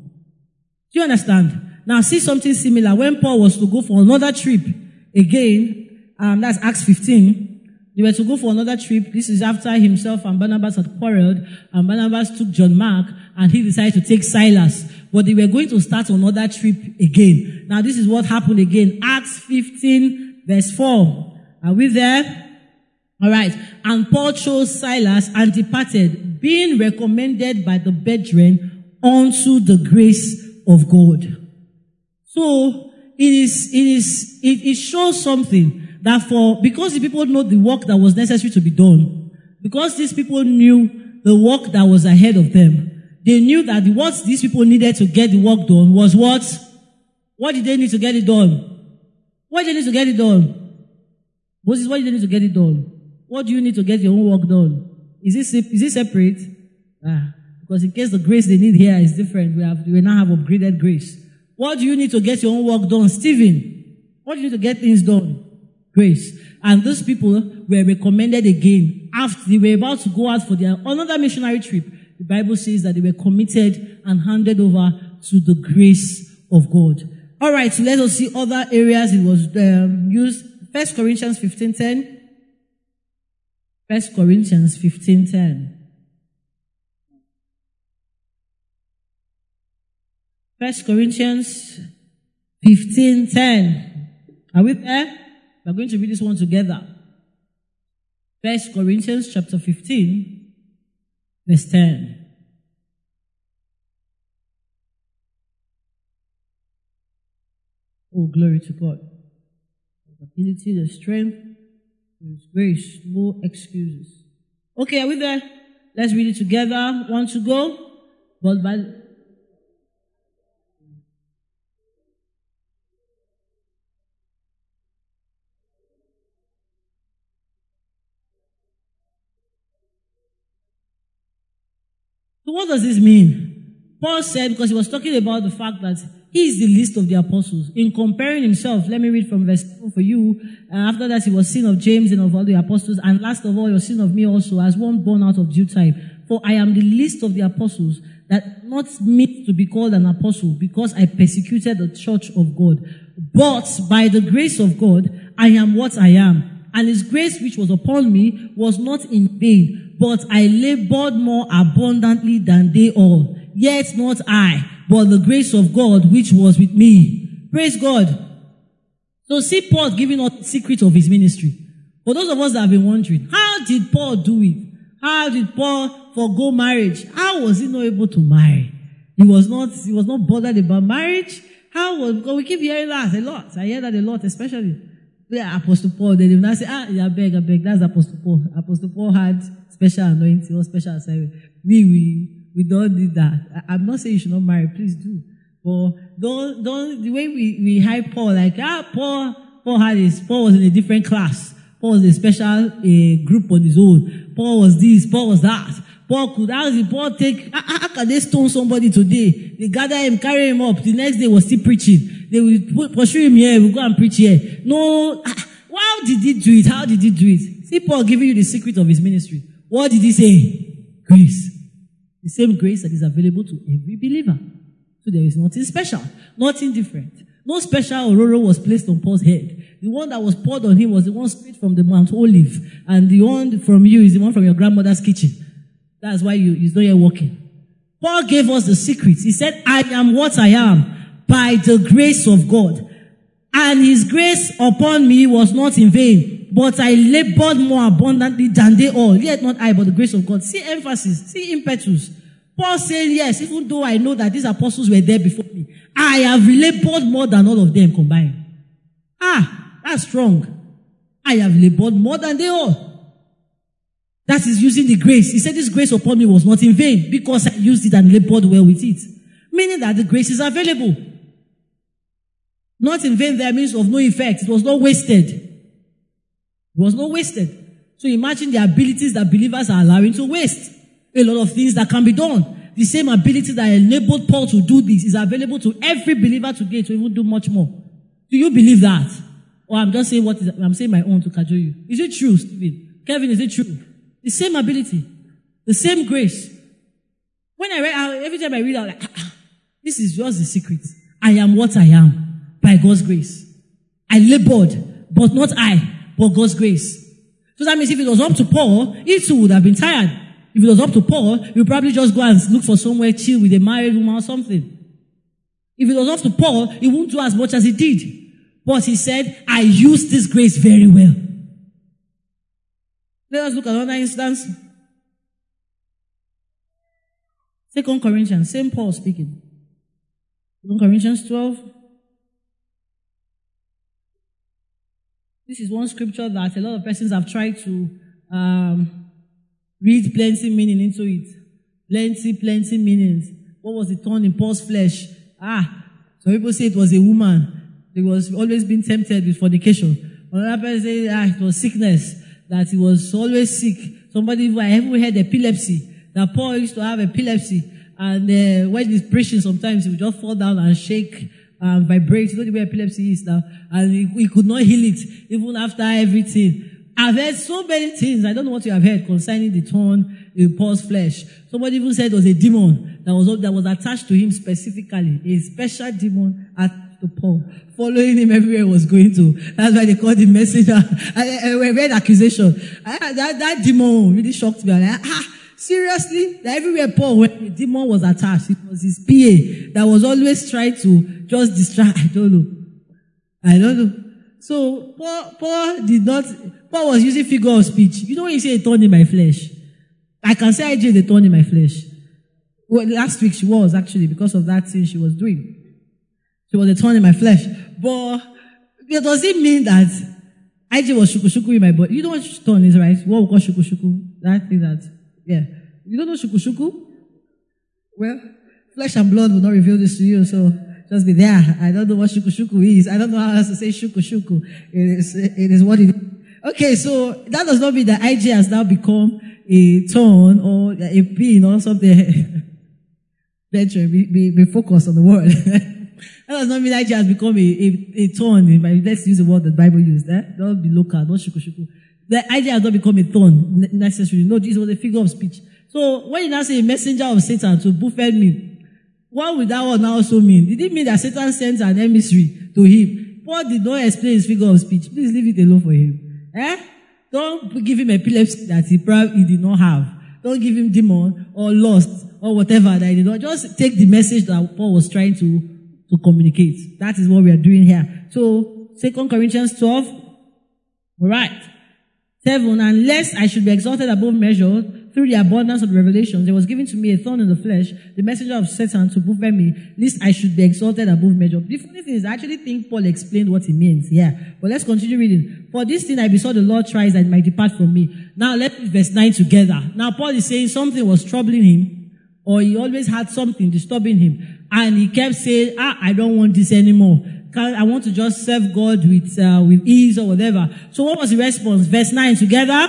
S1: Do you understand? Now see something similar. When Paul was to go for another trip, again, um, that's Acts fifteen, they were to go for another trip. This is after himself and Barnabas had quarreled, and Barnabas took John Mark, and he decided to take Silas. But they were going to start another trip again. Now this is what happened again. Acts fifteen, verse four. Are we there? All right. And Paul chose Silas and departed, being recommended by the brethren unto the grace of God. So it is, it is, it, it shows something that for, because the people know the work that was necessary to be done, because these people knew the work that was ahead of them, they knew that what these people needed to get the work done was what? What did they need to get it done? What did they need to get it done? Moses, what did they need to get it done? What do you need to get your own work done? Is it, is it separate? Ah, because in case the grace they need here is different, we have, we now have upgraded grace. What do you need to get your own work done? Stephen, what do you need to get things done? Grace. And those people were recommended again after they were about to go out for their another missionary trip. The Bible says that they were committed and handed over to the grace of God. All right, so let us see other areas it was um, used. First Corinthians fifteen ten. First Corinthians fifteen ten. First Corinthians fifteen ten. Are we there? We're going to read this one together. First Corinthians chapter fifteen, verse ten. Oh, glory to God. The ability, the strength, His grace, no excuses. Okay, are we there? Let's read it together. Want to go? But by So what does this mean? Paul said, because he was talking about the fact that he is the least of the apostles. In comparing himself, let me read from verse two for you. Uh, after that, he was seen of James and of all the apostles. And last of all, he was seen of me also, as one born out of due time. For I am the least of the apostles, that not meet to be called an apostle, because I persecuted the church of God. But by the grace of God, I am what I am. And his grace which was upon me was not in vain, but I labored more abundantly than they all. yet not I, but the grace of God which was with me. Praise God. So see Paul giving us the secret of his ministry. For those of us that have been wondering, how did Paul do it? How did Paul forgo marriage? How was he not able to marry? He was not, he was not bothered about marriage. How was, because we keep hearing that a lot. I hear that a lot, especially yeah, Apostle Paul. They will not say, ah, yeah, I beg, I beg, that's Apostle Paul. Apostle Paul had special anointing or special assignment. We, we, we don't need that. I, I'm not saying you should not marry, please do. But don't, don't, the way we, we hype Paul, like, ah, Paul, Paul had his, Paul was in a different class. Paul was a special uh, group on his own. Paul was this, Paul was that. Paul could, how did Paul take, how, how can they stone somebody today? They gather him, carry him up. The next day was still preaching. They will put, pursue him here, we'll go and preach here. No, how did he do it? How did he do it? See Paul giving you the secret of his ministry. What did he say? Grace. The same grace that is available to every believer. So there is nothing special, nothing different. No special aurora was placed on Paul's head. The one that was poured on him was the one straight from the Mount Olive. And the one from you is the one from your grandmother's kitchen. That's why you, you're not here walking. Paul gave us the secret. He said, I am what I am by the grace of God. And his grace upon me was not in vain, but I labored more abundantly than they all. Yet not I, but the grace of God. See emphasis, see impetus. Paul saying, yes, even though I know that these apostles were there before me, I have labored more than all of them combined. Ah, that's strong. I have labored more than they all. That is using the grace. He said this grace upon me was not in vain because I used it and labored well with it. Meaning that the grace is available. Not in vain there means of no effect. It was not wasted. It was not wasted. So imagine the abilities that believers are allowing to waste. A lot of things that can be done. The same ability that enabled Paul to do this is available to every believer today to even do much more. Do you believe that? Or I'm just saying what is, I'm saying my own to cajole you. Is it true, Stephen? Kevin, is it true? The same ability. The same grace. When I read, every time I read out, like, ah, ah, this is just the secret. I am what I am by God's grace. I labored, but not I, but God's grace. So that means if it was up to Paul, he too would have been tired. If it was up to Paul, he would probably just go and look for somewhere chill with a married woman or something. If it was up to Paul, he wouldn't do as much as he did. But he said, I used this grace very well. Let us look at another instance. Second Corinthians, same Paul speaking. Second Corinthians twelve. This is one scripture that a lot of persons have tried to um, read plenty meaning into it. Plenty, plenty meanings. What was the thorn in Paul's flesh? Ah, some people say it was a woman. He was always being tempted with fornication. Another person say ah, it was sickness. That he was always sick. Somebody, I even heard epilepsy. That Paul used to have epilepsy. And uh, when he's preaching, sometimes he would just fall down and shake and vibrate. You know the way epilepsy is now. And he, he could not heal it, even after everything. I've heard so many things. I don't know what you have heard concerning the thorn in Paul's flesh. Somebody even said it was a demon that was, that was attached to him specifically. A special demon attached to Paul, following him everywhere he was going to. That's why they called him messenger. I, I, I read accusation. I, that, that demon really shocked me. I like, ah, seriously? That everywhere Paul went, the demon was attached. It was his P A that was always trying to just distract. I don't know. I don't know. So Paul, Paul did not, Paul was using figure of speech. You know when you say a thorn in my flesh? I can say I did a thorn in my flesh. Well, last week she was actually because of that thing she was doing. She was a thorn in my flesh. But does it mean that I J was shuku shuku in my body? You know what thorn is, right? What we call shuku shuku? That thing that, yeah. You don't know shuku shuku? Well, flesh and blood will not reveal this to you, so just be there. I don't know what shuku shuku is. I don't know how else to say shuku shuku. It is, it is what it is. Okay, so that does not mean that I J has now become a thorn or a pin or something. Venture, be, be, be focused on the word. That does not mean I J has become a, a, a thorn. In my, let's use the word that the Bible used. Eh? Don't be local, don't shuku shuku. The I J has not become a thorn necessarily. No, this was a figure of speech. So when you now say a messenger of Satan to buffet me, what would that one now also mean? Did it mean that Satan sent an emissary to him? Paul did not explain his figure of speech. Please leave it alone for him. Eh? Don't give him epilepsy that he probably he did not have. Don't give him demon or lust or whatever that I did not. Just take the message that Paul was trying to, to communicate. That is what we are doing here. So, Second Corinthians twelve. All right. Seven, and lest I should be exalted above measure through the abundance of the revelations, there was given to me a thorn in the flesh, the messenger of Satan to buffet me, lest I should be exalted above measure. The funny thing is, I actually think Paul explained what he means. Yeah. But let's continue reading. For this thing I besought the Lord thrice that it might depart from me. Now let's read verse nine together. Now Paul is saying something was troubling him, or he always had something disturbing him. And he kept saying, ah, I don't want this anymore. I want to just serve God with, uh, with ease or whatever. So what was the response? Verse nine together.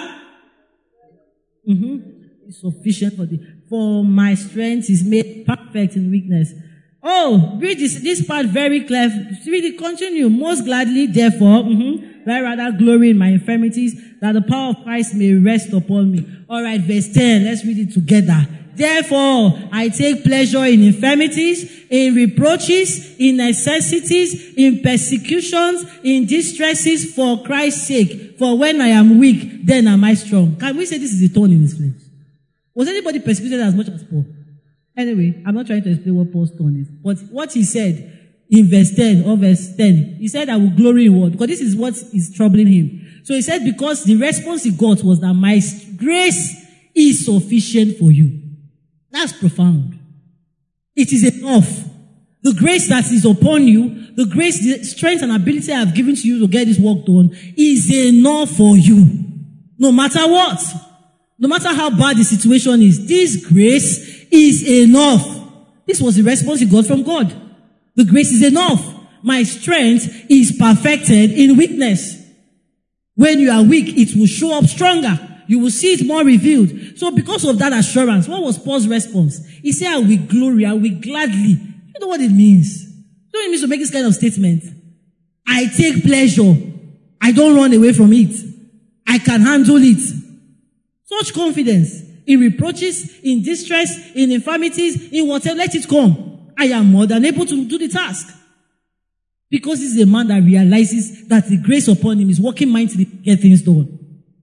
S1: Mm-hmm. It's sufficient for the, for my strength is made perfect in weakness. Oh, read this, this part very clear. Read it, continue. Most gladly, therefore, mm-hmm, I rather glory in my infirmities, that the power of Christ may rest upon me. Alright, verse ten. Let's read it together. Therefore, I take pleasure in infirmities, in reproaches, in necessities, in persecutions, in distresses for Christ's sake. For when I am weak, then am I strong. Can we say this is a thorn in his flesh? Was anybody persecuted as much as Paul? Anyway, I'm not trying to explain what Paul's thorn is. But what he said in verse ten or verse ten, he said, I will glory in what? Because this is what is troubling him. So he said, because the response he got was that my grace is sufficient for you. That's profound. It is enough. The grace that is upon you, the grace, the strength and ability I have given to you to get this work done is enough for you. No matter what. No matter how bad the situation is, this grace is enough. This was the response he got from God. The grace is enough. My strength is perfected in weakness. When you are weak, it will show up stronger. You will see it more revealed. So because of that assurance, what was Paul's response? He said, I will glory, I will gladly. You know what it means? You know what it means to make this kind of statement? I take pleasure. I don't run away from it. I can handle it. Such confidence in reproaches, in distress, in infirmities, in whatever, let it come. I am more than able to do the task. Because he's a man that realizes that the grace upon him is working mightily to get things done.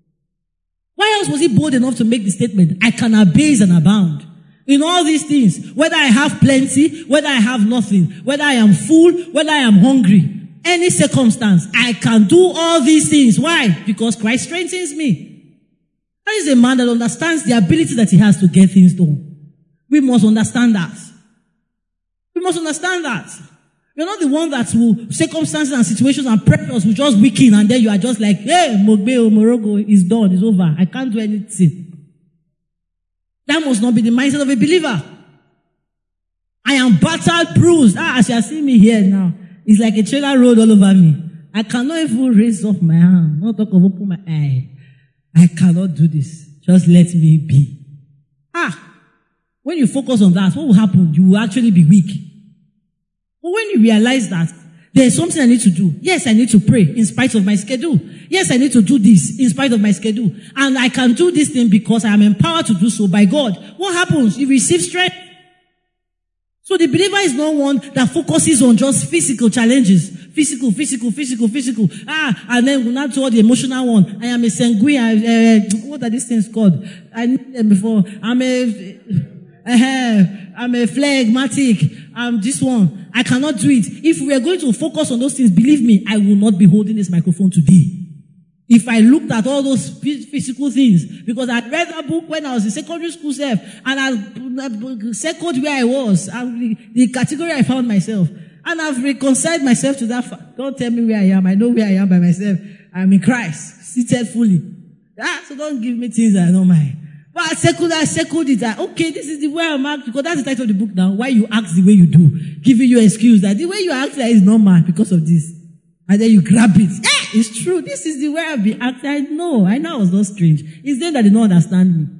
S1: Why else was he bold enough to make the statement, I can abase and abound in all these things, whether I have plenty, whether I have nothing, whether I am full, whether I am hungry, any circumstance, I can do all these things. Why? Because Christ strengthens me. That is a man that understands the ability that he has to get things done. We must understand that. We must understand that. You're not the one that will, circumstances and situations and pressures will just weaken and then you are just like, hey, Mogbe, Morogo, it's done, it's over. I can't do anything. That must not be the mindset of a believer. I am battered, bruised. Ah, as you are seeing me here now, it's like a trailer road all over me. I cannot even raise up my hand, not talk of open my eye. I cannot do this. Just let me be. Ah, when you focus on that, what will happen? You will actually be weak. But when you realize that there's something I need to do. Yes, I need to pray in spite of my schedule. Yes, I need to do this in spite of my schedule. And I can do this thing because I am empowered to do so by God. What happens? You receive strength. So the believer is not one that focuses on just physical challenges. Physical, physical, physical, physical. Ah, and then not to all the emotional one. I am a sanguine. Uh, what are these things called? I knew them before. I'm a... Uh, I'm a phlegmatic. I'm this one. I cannot do it. If we are going to focus on those things, believe me, I will not be holding this microphone today. If I looked at all those physical things, because I read that book when I was in secondary school self, and I second where I was, the, the category I found myself, and I've reconciled myself to that fact. Don't tell me where I am. I know where I am by myself. I'm in Christ, seated fully. Ah, so don't give me things I don't mind. But I second, I second it. That, okay, this is the way I'm acting. Because that's the title of the book now. Why you act the way you do. Giving you an excuse that the way you act like is normal because of this. And then you grab it. Eh, it's true. This is the way I've been acting. I know. I know I was not strange. It's them that did not understand me.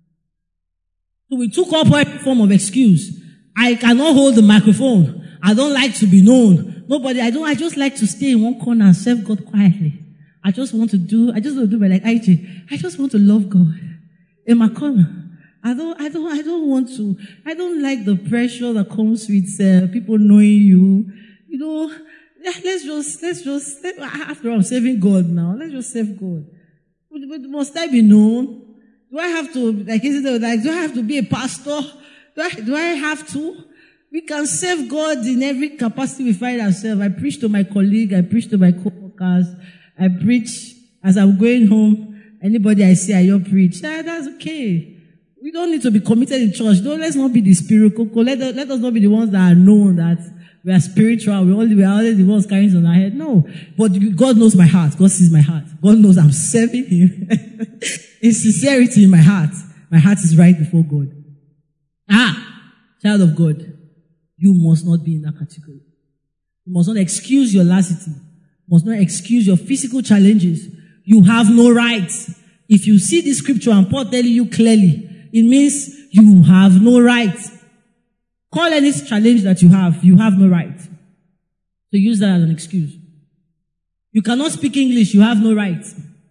S1: So we took up every form of excuse. I cannot hold the microphone. I don't like to be known. Nobody, I don't, I just like to stay in one corner and serve God quietly. I just want to do, I just want to do my like I J. I just want to love God. In my corner. I don't, I don't, I don't want to, I don't like the pressure that comes with uh, people knowing you. You know, let's just, let's just, let, after all, I'm serving God now. Let's just serve God. But, but must I be known? Do I have to, like, is it like, do I have to be a pastor? Do I, do I have to? We can serve God in every capacity we find ourselves. I preach to my colleague. I preach to my co-workers. I preach as I'm going home. Anybody I see, I don't preach. Ah, that's okay. We don't need to be committed in church. Don't, let's not be the spiritual. Let, let us not be the ones that are known that we are spiritual. We only, we are only the ones carrying it on our head. No. But God knows my heart. God sees my heart. God knows I'm serving Him. In sincerity in my heart. My heart is right before God. Ah, child of God. You must not be in that category. You must not excuse your lassity. You must not excuse your physical challenges. You have no right. If you see this scripture and Paul telling you clearly, it means you have no right. Call any challenge that you have, you have no right. So use that as an excuse. You cannot speak English, you have no right.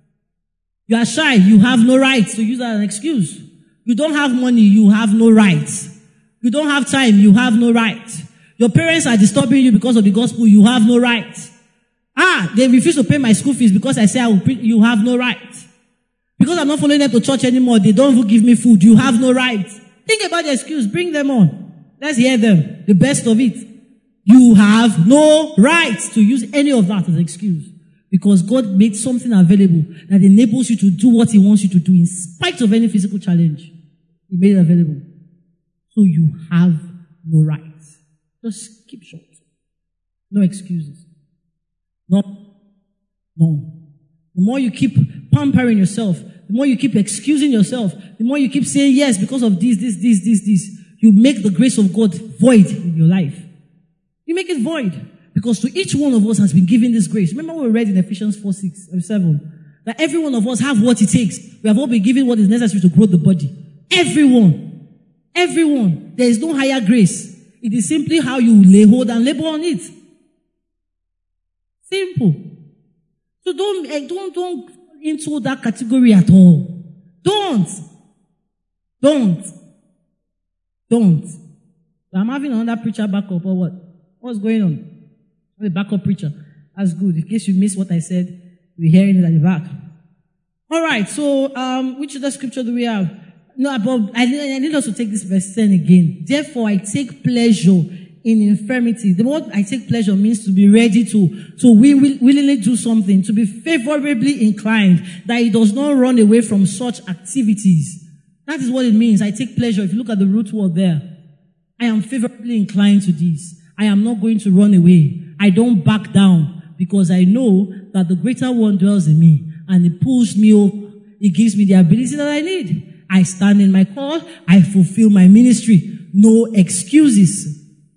S1: You are shy, you have no right. So use that as an excuse. You don't have money, you have no right. You don't have time, you have no right. Your parents are disturbing you because of the gospel, you have no right. Ah, they refuse to pay my school fees because I say I will preach, you have no right. Because I'm not following them to church anymore, they don't even give me food, you have no right. Think about the excuse, bring them on. Let's hear them, the best of it. You have no right to use any of that as an excuse. Because God made something available that enables you to do what He wants you to do in spite of any physical challenge. He made it available. So you have no rights. Just keep short. No excuses. No. None. The more you keep pampering yourself, the more you keep excusing yourself, the more you keep saying yes because of this, this, this, this, this, you make the grace of God void in your life. You make it void. Because to each one of us has been given this grace. Remember what we read in Ephesians four, six, or seven? That every one of us have what it takes. We have all been given what is necessary to grow the body. Everyone. Everyone. There is no higher grace. It is simply how you lay hold and labor on it. Simple. So don't, don't, don't fall into that category at all. Don't. Don't. Don't. So I'm having another preacher back up or what? What's going on? I'm a backup preacher. That's good. In case you missed what I said, we're hearing it at the back. All right. So, um, which other scripture do we have? No, but I, I need us to take this verse ten again. Therefore, I take pleasure in infirmity. The word I take pleasure means to be ready to, to will, willingly do something, to be favorably inclined, that it does not run away from such activities. That is what it means. I take pleasure. If you look at the root word there, I am favorably inclined to this. I am not going to run away. I don't back down because I know that the greater one dwells in me and it pulls me over. It gives me the ability that I need. I stand in my call. I fulfill my ministry. No excuses.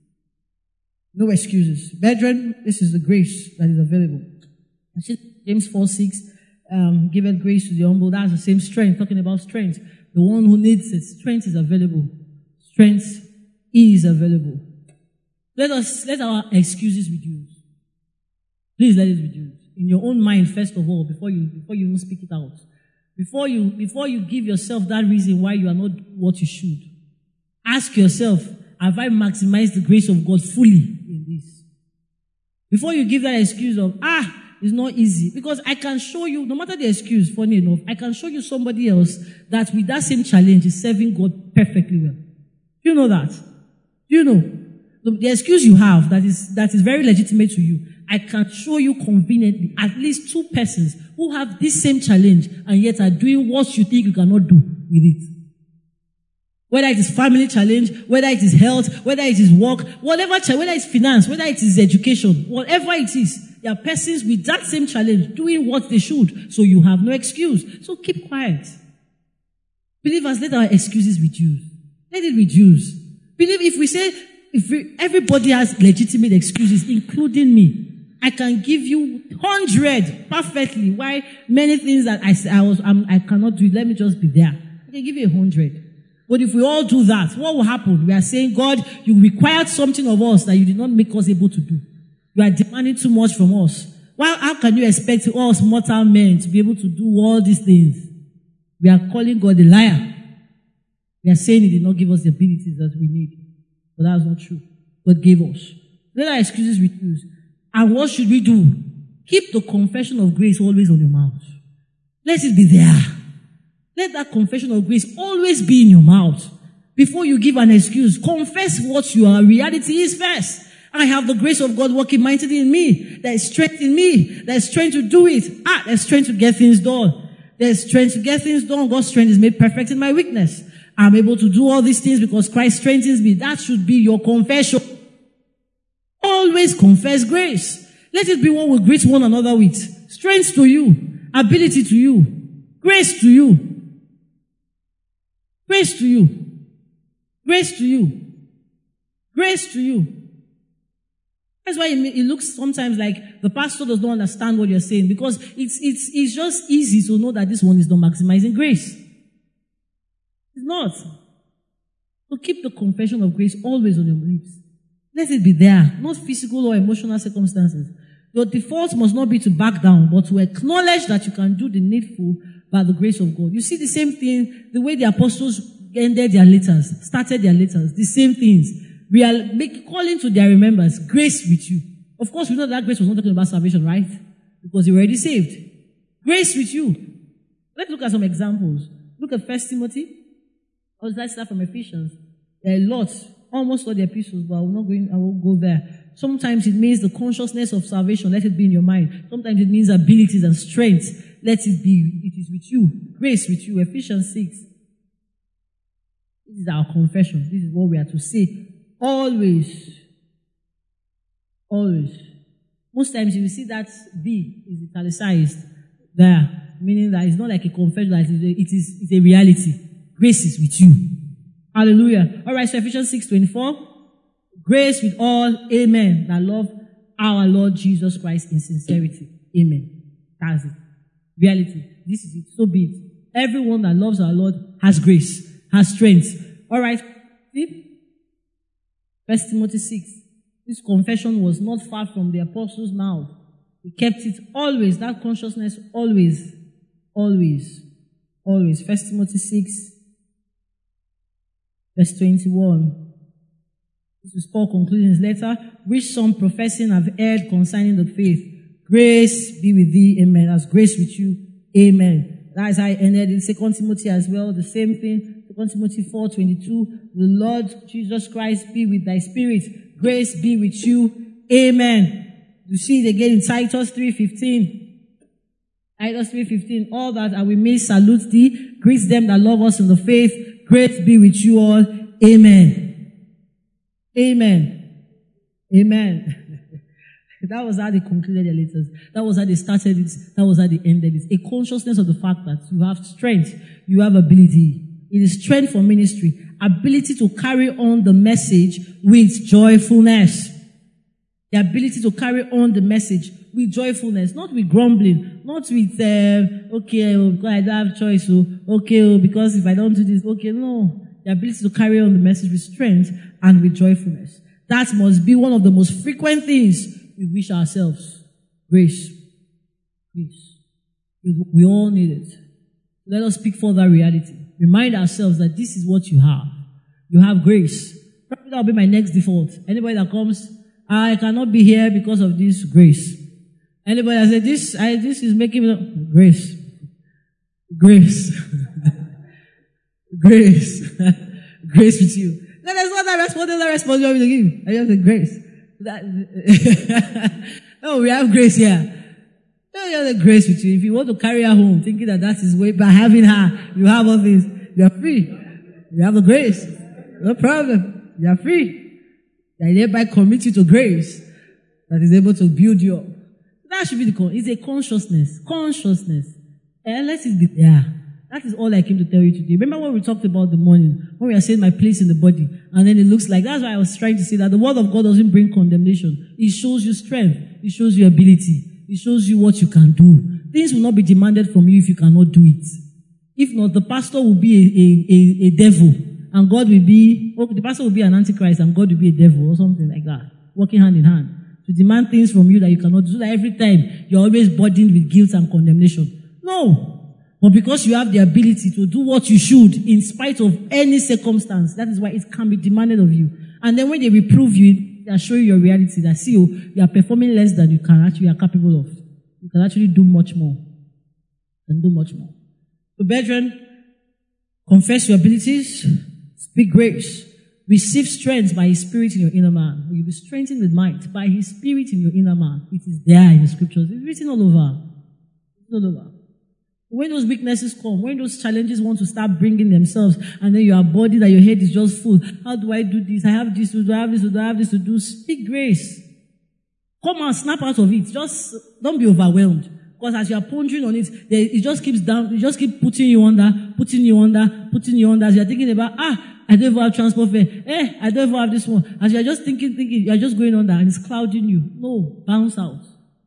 S1: No excuses. Brethren, this is the grace that is available. James four, six, um, giveth grace to the humble. That's the same strength. Talking about strength. The one who needs it, strength is available. Strength is available. Let us, let our excuses reduce. Please let it reduce. In your own mind, first of all, before you, before you even speak it out. Before you, before you give yourself that reason why you are not what you should. Ask yourself, have I maximized the grace of God fully in this? Before you give that excuse of, ah, it's not easy. Because I can show you, no matter the excuse, funny enough, I can show you somebody else that with that same challenge is serving God perfectly well. Do you know that? Do you know? The, the excuse you have that is, that is very legitimate to you, I can show you conveniently at least two persons who have this same challenge and yet are doing what you think you cannot do with it. Whether it is family challenge, whether it is health, whether it is work, whatever, whether it's finance, whether it is education, whatever it is, there are persons with that same challenge doing what they should. So you have no excuse. So keep quiet. Believers, let our excuses reduce. Let it reduce. Believe if we say, if we, everybody has legitimate excuses, including me, I can give you hundred perfectly. Why many things that I I was I'm, I cannot do. Let me just be there. I can give you a hundred. But if we all do that, what will happen? We are saying, God, you required something of us that you did not make us able to do. You are demanding too much from us. Well, how can you expect us mortal men to be able to do all these things? We are calling God a liar. We are saying He did not give us the abilities that we need. But that's not true. God gave us. Let our excuses reduce. And what should we do? Keep the confession of grace always on your mouth. Let it be there. Let that confession of grace always be in your mouth. Before you give an excuse, confess what your reality is first. I have the grace of God working mightily in me. There is strength in me. There is strength to do it. Ah, there's strength to get things done. There's strength to get things done. God's strength is made perfect in my weakness. I'm able to do all these things because Christ strengthens me. That should be your confession. Always confess grace. Let it be what we greet one another with. Strength to you. Ability to you. Grace to you. Grace to you. Grace to you. Grace to you. That's why it looks sometimes like the pastor does not understand what you're saying, because it's, it's, it's just easy to know that this one is not maximizing grace. It's not. So keep the confession of grace always on your lips. Let it be there, not physical or emotional circumstances. Your default must not be to back down, but to acknowledge that you can do the needful by the grace of God. You see the same thing, the way the apostles ended their letters, started their letters, the same things. We are make, calling to their remembrance, grace with you. Of course, we know that grace was not talking about salvation, right? Because you were already saved. Grace with you. Let's look at some examples. Look at First Timothy. Or let's start from Ephesians. There are lots, almost all the epistles, but I will not go in, I won't go there. Sometimes it means the consciousness of salvation. Let it be in your mind. Sometimes it means abilities and strength. Let it be. It is with you. Grace with you. Ephesians six. This is our confession. This is what we are to say. Always. Always. Most times you will see that B is italicized there, meaning that it's not like a confession, that it is, it is it's a reality. Grace is with you. Hallelujah. Alright, so Ephesians six twenty-four. Grace with all, amen, that love our Lord Jesus Christ in sincerity. Amen. That's it. Reality. This is it. So be it. Everyone that loves our Lord has grace, has strength. Alright. See? First Timothy six. This confession was not far from the apostles' mouth. He kept it always, that consciousness always, always, always. First Timothy six, verse twenty-one. This is Paul concluding his letter, which some professing have heard concerning the faith. Grace be with thee, amen. That's grace with you, amen. That is how I ended in Second Timothy as well, the same thing. Second Timothy four twenty-two. The Lord Jesus Christ be with thy spirit. Grace be with you, amen. You see it again in Titus three fifteen. Titus three fifteen. All that I will may salute thee. Greet them that love us in the faith. Grace be with you all, amen. Amen. Amen. That was how they concluded their letters. That was how they started it. That was how they ended it. A consciousness of the fact that you have strength, you have ability. It is strength for ministry. Ability to carry on the message with joyfulness. The ability to carry on the message with joyfulness, not with grumbling, not with, uh, okay, oh, because I don't have choice, oh, okay, oh, because if I don't do this, okay, no. The ability to carry on the message with strength and with joyfulness. That must be one of the most frequent things we wish ourselves. Grace. Grace. We, we all need it. Let us speak for that reality. Remind ourselves that this is what you have. You have grace. Probably that will be my next default. Anybody that comes, I cannot be here because of this grace. Anybody that says, this, I, this is making me, grace. Grace. Grace. Grace with you. No, that's not that response, that's that response you want me to give. I just say grace. That, oh, we have grace here. No, you have the grace with you. If you want to carry her home, thinking that that is way, by having her, you have all things, you are free. You have the grace. No problem. You are free. I hereby commit you to grace that is able to build you up. That should be the, it's a consciousness. Consciousness. And let it be there. That is all I came to tell you today. Remember when we talked about the morning, when we are saying my place in the body, and then it looks like, that's why I was trying to say that the word of God doesn't bring condemnation. It shows you strength. It shows you ability. It shows you what you can do. Things will not be demanded from you if you cannot do it. If not, the pastor will be a, a, a, a devil, and God will be, okay, the pastor will be an antichrist, and God will be a devil, or something like that, working hand in hand, to demand things from you that you cannot do, so that every time you're always burdened with guilt and condemnation. No. But because you have the ability to do what you should in spite of any circumstance, that is why it can be demanded of you. And then when they reprove you, they are showing your reality that, see, you, you are performing less than you can actually are capable of. You can actually do much more. You can do much more. So, brethren, confess your abilities, Speak grace. Receive strength by His Spirit in your inner man. You'll be strengthened with might by His Spirit in your inner man. It is there in the scriptures. It's written all over. It's all over. When those weaknesses come, when those challenges want to start bringing themselves, and then your body that your head is just full. How do I do this? I have this to do. I have this to do. I have this to do. Speak grace. Come and snap out of it. Just don't be overwhelmed. Because as you are pondering on it, it just keeps down, it just keeps putting you under, putting you under, putting you under. As you are thinking about, ah, I don't even have transport fare. Eh, I don't even have this one. As you are just thinking, thinking, you are just going under and it's clouding you. No, bounce out.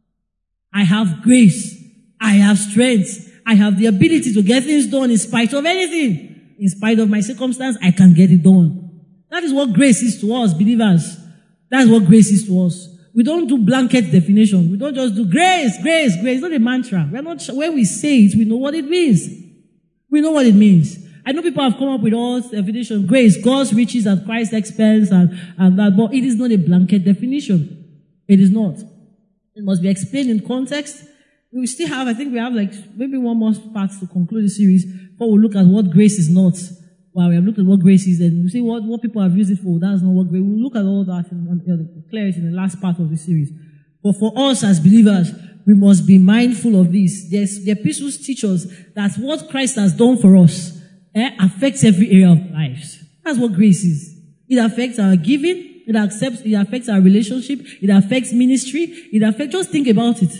S1: I have grace. I have strength. I have the ability to get things done in spite of anything. In spite of my circumstance, I can get it done. That is what grace is to us, believers. That's what grace is to us. We don't do blanket definition. We don't just do grace, grace, grace. It's not a mantra. We're not, when we say it, we know what it means. We know what it means. I know people have come up with all definition. Grace, God's riches at Christ's expense and, and that, but it is not a blanket definition. It is not. It must be explained in context. We still have, I think we have like maybe one more part to conclude the series, but we'll look at what grace is not. Well, we have looked at what grace is, and we see what, what people have used it for. That's not what grace. We'll look at all that and uh, clear it in the last part of the series. But for us as believers, we must be mindful of this. There's, the epistles teach us that what Christ has done for us eh, affects every area of life. That's what grace is. It affects our giving. It accepts. It affects our relationship. It affects ministry. It affects. Just think about it.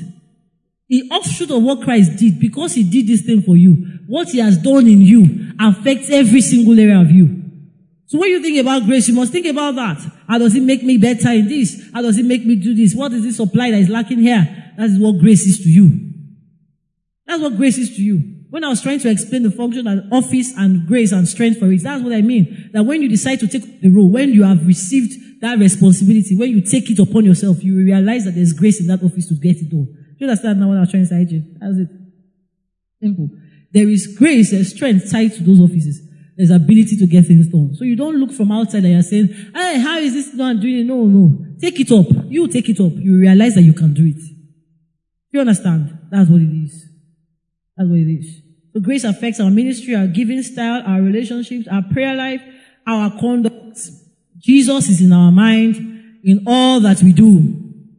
S1: The offshoot of what Christ did, because He did this thing for you, what He has done in you affects every single area of you. So when you think about grace, you must think about that. How does it make me better in this? How does it make me do this? What is this supply that is lacking here? That is what grace is to you. That's what grace is to you. When I was trying to explain the function and office and grace and strength for it, that's what I mean. That when you decide to take the role, when you have received that responsibility, when you take it upon yourself, you will realize that there's grace in that office to get it done. Do you understand now what I was trying to say? That's it. Simple. There is grace and strength tied to those offices. There's ability to get things done. So you don't look from outside and you're saying, hey, how is this not doing it? No, no. Take it up. You take it up. You realize that you can do it. Do you understand? That's what it is. That's what it is. So grace affects our ministry, our giving style, our relationships, our prayer life, our conduct. Jesus is in our mind in all that we do.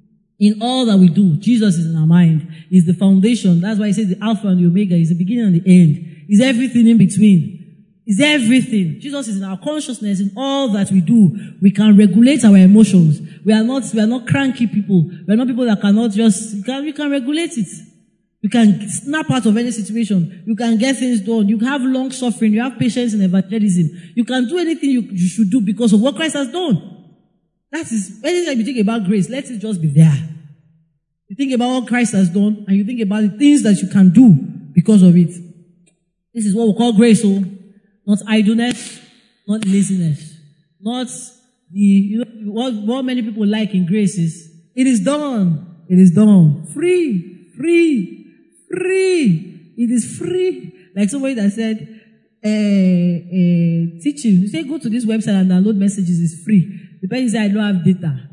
S1: In all that we do, Jesus is in our mind. He's the foundation. That's why he says the Alpha and the Omega. He's the beginning and the end. He's everything in between. He's everything. Jesus is in our consciousness. In all that we do, we can regulate our emotions. We are not, we are not cranky people. We are not people that cannot just, we can, we can regulate it. You can snap out of any situation. You can get things done. You have long suffering. You have patience in evangelism. You can do anything you, you should do because of what Christ has done. That is, anytime you think about grace, let it just be there. You think about what Christ has done, and you think about the things that you can do because of it. This is what we call grace, so not idleness, not laziness, not the, you know, what, what many people like in grace is, it is done. It is done. Free, free, free. It is free. Like somebody that said, uh, uh, teaching, you say go to this website and download messages is free. The person said, I don't have data.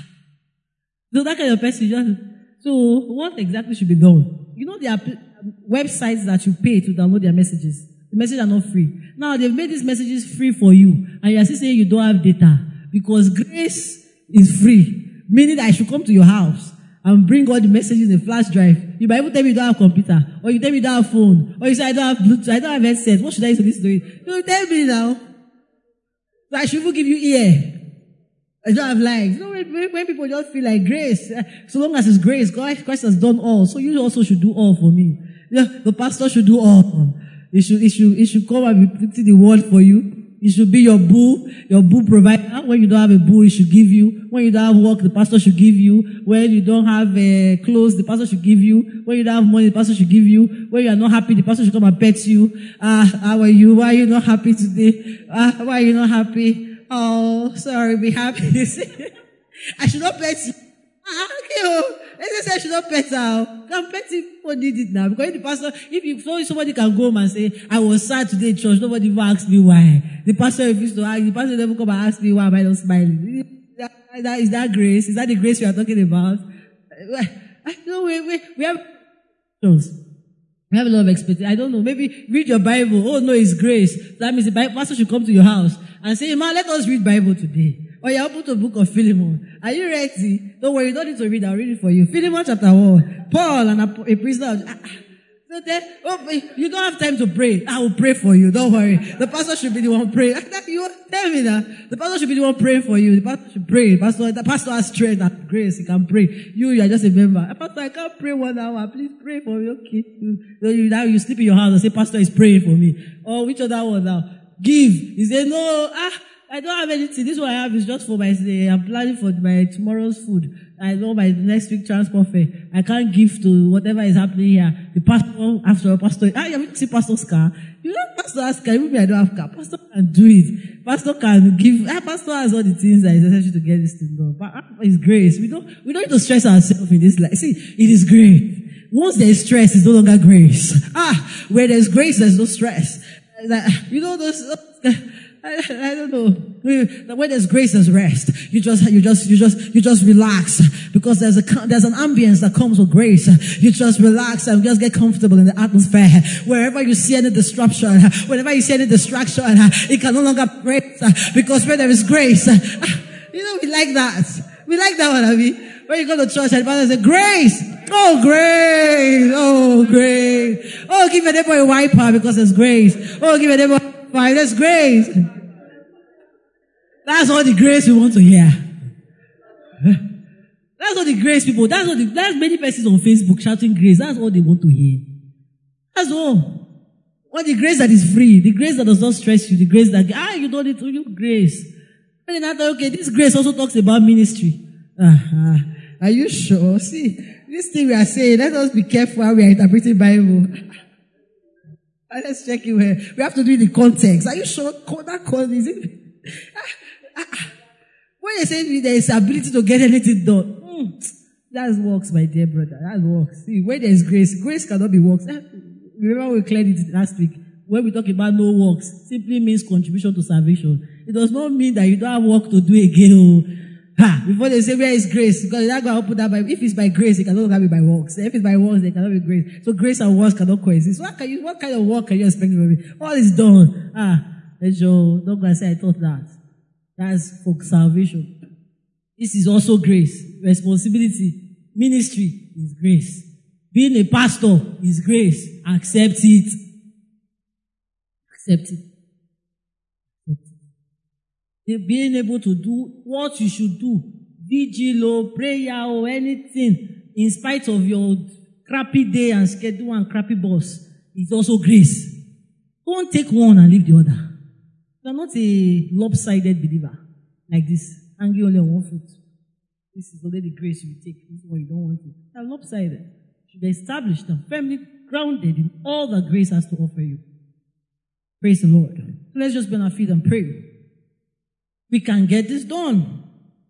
S1: So that kind of person just, so what exactly should be done? You know, there are websites that you pay to download their messages. The messages are not free. Now, they've made these messages free for you, and you're still saying you don't have data, because grace is free, meaning that I should come to your house and bring all the messages in a flash drive. You might even tell me you don't have computer, or you tell me you don't have phone, or you say I don't have Bluetooth, I don't have headset. What should I use to listen to it? You tell me now. So I should even give you ear. I don't have lives. You know, when, when people just feel like grace, so long as it's grace, God, Christ has done all. So you also should do all for me. You know, the pastor should do all. He should, he should, he should come and be putting the word for you. He should be your boo, your boo provider. When you don't have a boo, he should give you. When you don't have work, the pastor should give you. When you don't have uh, clothes, the pastor should give you. When you don't have money, the pastor should give you. When you are not happy, the pastor should come and pet you. Ah, uh, how are you? Why are you not happy today? Ah, uh, why are you not happy? Oh, sorry, be happy. I should not pet you. Ah, okay, oh. Let's say I should not pet her. Can pet people need it now. Because if the pastor, if you, so somebody can go home and say, I was sad today in church, nobody even asked me why. The pastor refused to ask, the pastor never come and ask me why am I not smiling. Is that, is that grace? Is that the grace we are talking about? No, we, we, we have, You have a lot of expectation. I don't know. Maybe read your Bible. Oh no, it's grace. That means the Bible pastor should come to your house and say, man, let us read Bible today. Or you open to the book of Philemon. Are you ready? Don't worry, you don't need to read. I'll read it for you. Philemon chapter one. Paul and a, a prisoner of, ah, so then, oh, you don't have time to pray. I will pray for you. Don't worry. The pastor should be the one praying. You tell me that. The pastor should be the one praying for you. The pastor should pray. The pastor, the pastor has strength and grace. He can pray. You, you are just a member. Pastor, I can't pray one hour. Please pray for me. Okay. You, you, now you sleep in your house and say, pastor is praying for me. Oh, which other one now? Give. He said, no, ah, I don't have anything. This one I have is just for my, I'm planning for my tomorrow's food. I know my next week transport fare. I can't give to whatever is happening here. The pastor, after a pastor, ah, you see pastor's car. You know, pastor has car. Even me, I don't have car. Pastor can do it. Pastor can give, ah, pastor has all the things that is necessary to get this thing done. But ah, it's grace. We don't, we don't need to stress ourselves in this life. See, it is great. Once there is stress, it's no longer grace. Ah, where there's grace, there's no stress. You know, those, I, I don't know. When there's grace, there's rest. You just, you just, you just, you just relax because there's a, there's an ambience that comes with grace. You just relax and just get comfortable in the atmosphere. Wherever you see any disruption, whenever you see any distraction, it can no longer break because where there is grace, you know, we like that. We like that one, I mean. When you go to church and the pastor says, grace! Oh, grace! Oh, grace! Oh, give your neighbor a wiper because there's grace. Oh, give your neighbor a wiper. There's grace. That's all the grace we want to hear. That's all the grace people, that's all the, that's many persons on Facebook shouting grace. That's all they want to hear. That's all. All the grace that is free, the grace that does not stress you, the grace that, ah, you don't need to, you grace. And then I thought, okay, this grace also talks about ministry. Uh-huh. Are you sure? See, this thing we are saying, let us be careful how we are interpreting Bible. Let's check it here. We have to do it in context. Are you sure that cause is it? When they say there is ability to get anything done, mm, that works, my dear brother. That works. See, when there is grace, grace cannot be works. Remember we cleared it last week. When we talk about no works, simply means contribution to salvation. It does not mean that you don't have work to do again. Ha! Before they say where is grace, because they're not going to open that Bible. If it's by grace, it cannot be by works. If it's by works, it cannot be grace. So grace and works cannot coexist. What can you, what kind of work can you expect from me? All is done. Ah, Joe, don't go and say I thought that. That's for salvation. This is also grace. Responsibility. Ministry is grace. Being a pastor is grace. Accept it. Accept it. Being able to do what you should do, vigil or prayer or anything, in spite of your crappy day and schedule and crappy boss, is also grace. Don't take one and leave the other. You are not a lopsided believer like this, hanging only on one foot. This is only the grace you take. This is what you don't want to. You are lopsided. You should be established and firmly grounded in all that grace has to offer you. Praise the Lord. So let's just be on our feet and pray. We can get this done.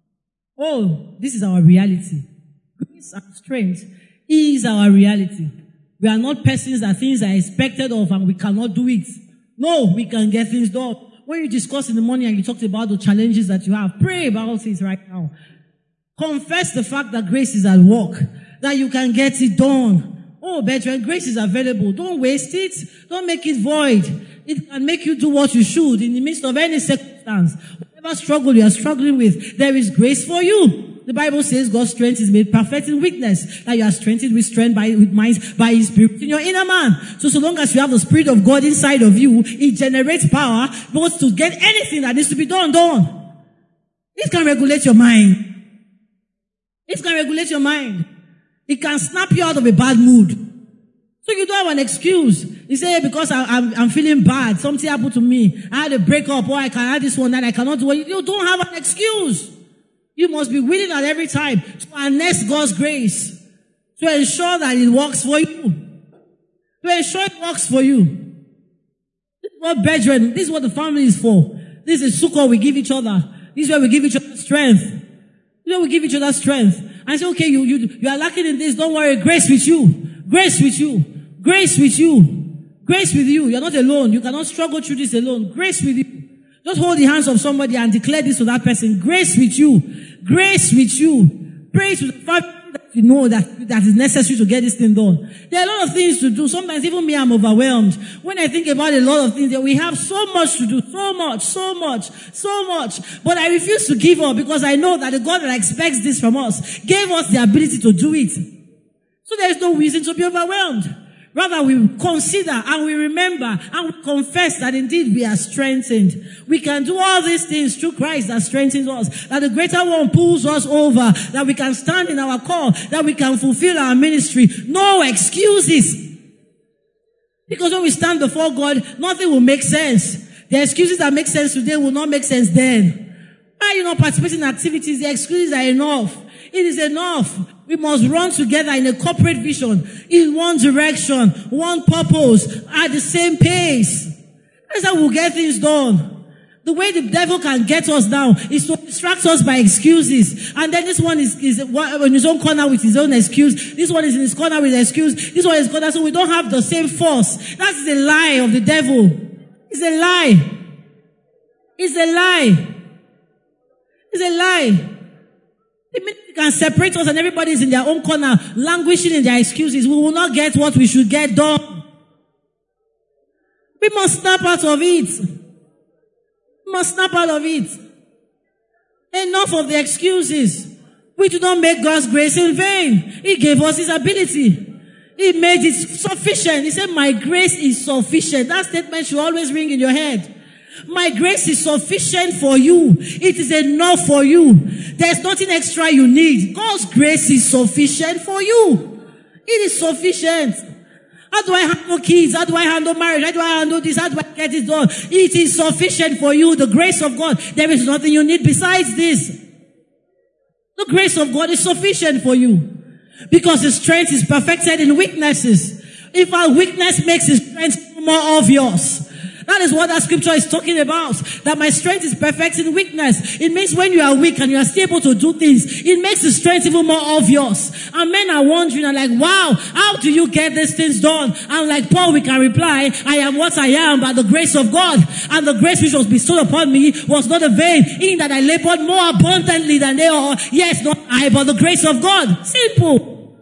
S1: Oh, this is our reality. Grace and strength is our reality. We are not persons that things are expected of and we cannot do it. No, we can get things done. When you discuss in the morning and you talked about the challenges that you have, pray about it right now. Confess the fact that grace is at work, that you can get it done. Oh, brethren, grace is available. Don't waste it. Don't make it void. It can make you do what you should in the midst of any circumstance. Whatever struggle you are struggling with, there is grace for you. The Bible says God's strength is made perfect in weakness. That you are strengthened with strength by, with minds, by His Spirit in your inner man. So, so long as you have the Spirit of God inside of you, it generates power both to get anything that needs to be done, done. It can regulate your mind. It can regulate your mind. It can snap you out of a bad mood. So you don't have an excuse. You say, because I, I'm, I'm feeling bad, something happened to me, I had a breakup, or I can have this one, that I cannot do it. You don't have an excuse. You must be willing at every time to harness God's grace, to ensure that it works for you. To ensure it works for you. This is what brethren, this is what the family is for. This is sukkah we give each other. This is where we give each other strength. This is where we give each other strength. I say, okay, you, you, you are lacking in this, don't worry, grace with you. Grace with you. Grace with you. Grace with you. You're not alone. You cannot struggle through this alone. Grace with you. Just hold the hands of somebody and declare this to that person. Grace with you. Grace with you. Pray to the Father that you know that that is necessary to get this thing done. There are a lot of things to do. Sometimes even me, I'm overwhelmed. When I think about a lot of things that we have so much to do, so much, so much, so much. But I refuse to give up because I know that the God that expects this from us gave us the ability to do it. So there is no reason to be overwhelmed. Rather, we consider and we remember and we confess that indeed we are strengthened. We can do all these things through Christ that strengthens us. That the greater one pulls us over. That we can stand in our call. That we can fulfill our ministry. No excuses. Because when we stand before God, nothing will make sense. The excuses that make sense today will not make sense then. Why are you not participating in activities? The excuses are enough. It is enough. We must run together in a corporate vision, in one direction, one purpose, at the same pace. That's how we'll get things done. The way the devil can get us down is to distract us by excuses. And then this one is, is in his own corner with his own excuse. This one is in his corner with an excuse. This one is corner, so we don't have the same force. That's the lie of the devil. It's a lie. It's a lie. It's a lie. It can separate us and everybody is in their own corner, languishing in their excuses. We will not get what we should get done. We must snap out of it. We must snap out of it. Enough of the excuses. We do not make God's grace in vain. He gave us His ability. He made it sufficient. He said, my grace is sufficient. That statement should always ring in your head. My grace is sufficient for you. It is enough for you. There's nothing extra you need. God's grace is sufficient for you. It is sufficient. How do I handle kids? How do I handle marriage? How do I handle this? How do I get it done? It is sufficient for you. The grace of God. There is nothing you need besides this. The grace of God is sufficient for you. Because His strength is perfected in weaknesses. If our weakness makes His strength more obvious. That is what that scripture is talking about. That my strength is perfect in weakness. It means when you are weak and you are still able to do things, it makes the strength even more obvious. And men are wondering, are like, wow, how do you get these things done? And like Paul, we can reply, I am what I am by the grace of God. And the grace which was bestowed upon me was not in vain, in that I labored more abundantly than they all. Yes, not I, but the grace of God. Simple.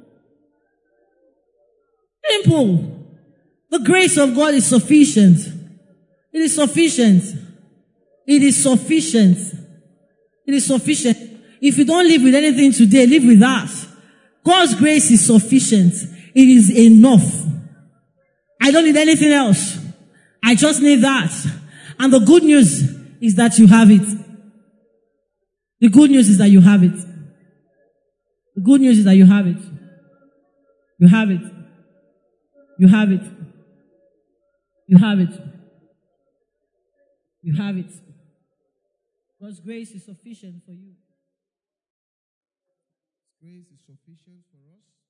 S1: Simple. The grace of God is sufficient. It is sufficient. It is sufficient. It is sufficient. If you don't live with anything today, live with that. God's grace is sufficient. It is enough. I don't need anything else. I just need that. And the good news is that you have it. The good news is that you have it. The good news is that you have it. You have it. You have it. You have it. You have it. God's grace is sufficient for you.
S2: Grace is sufficient for us.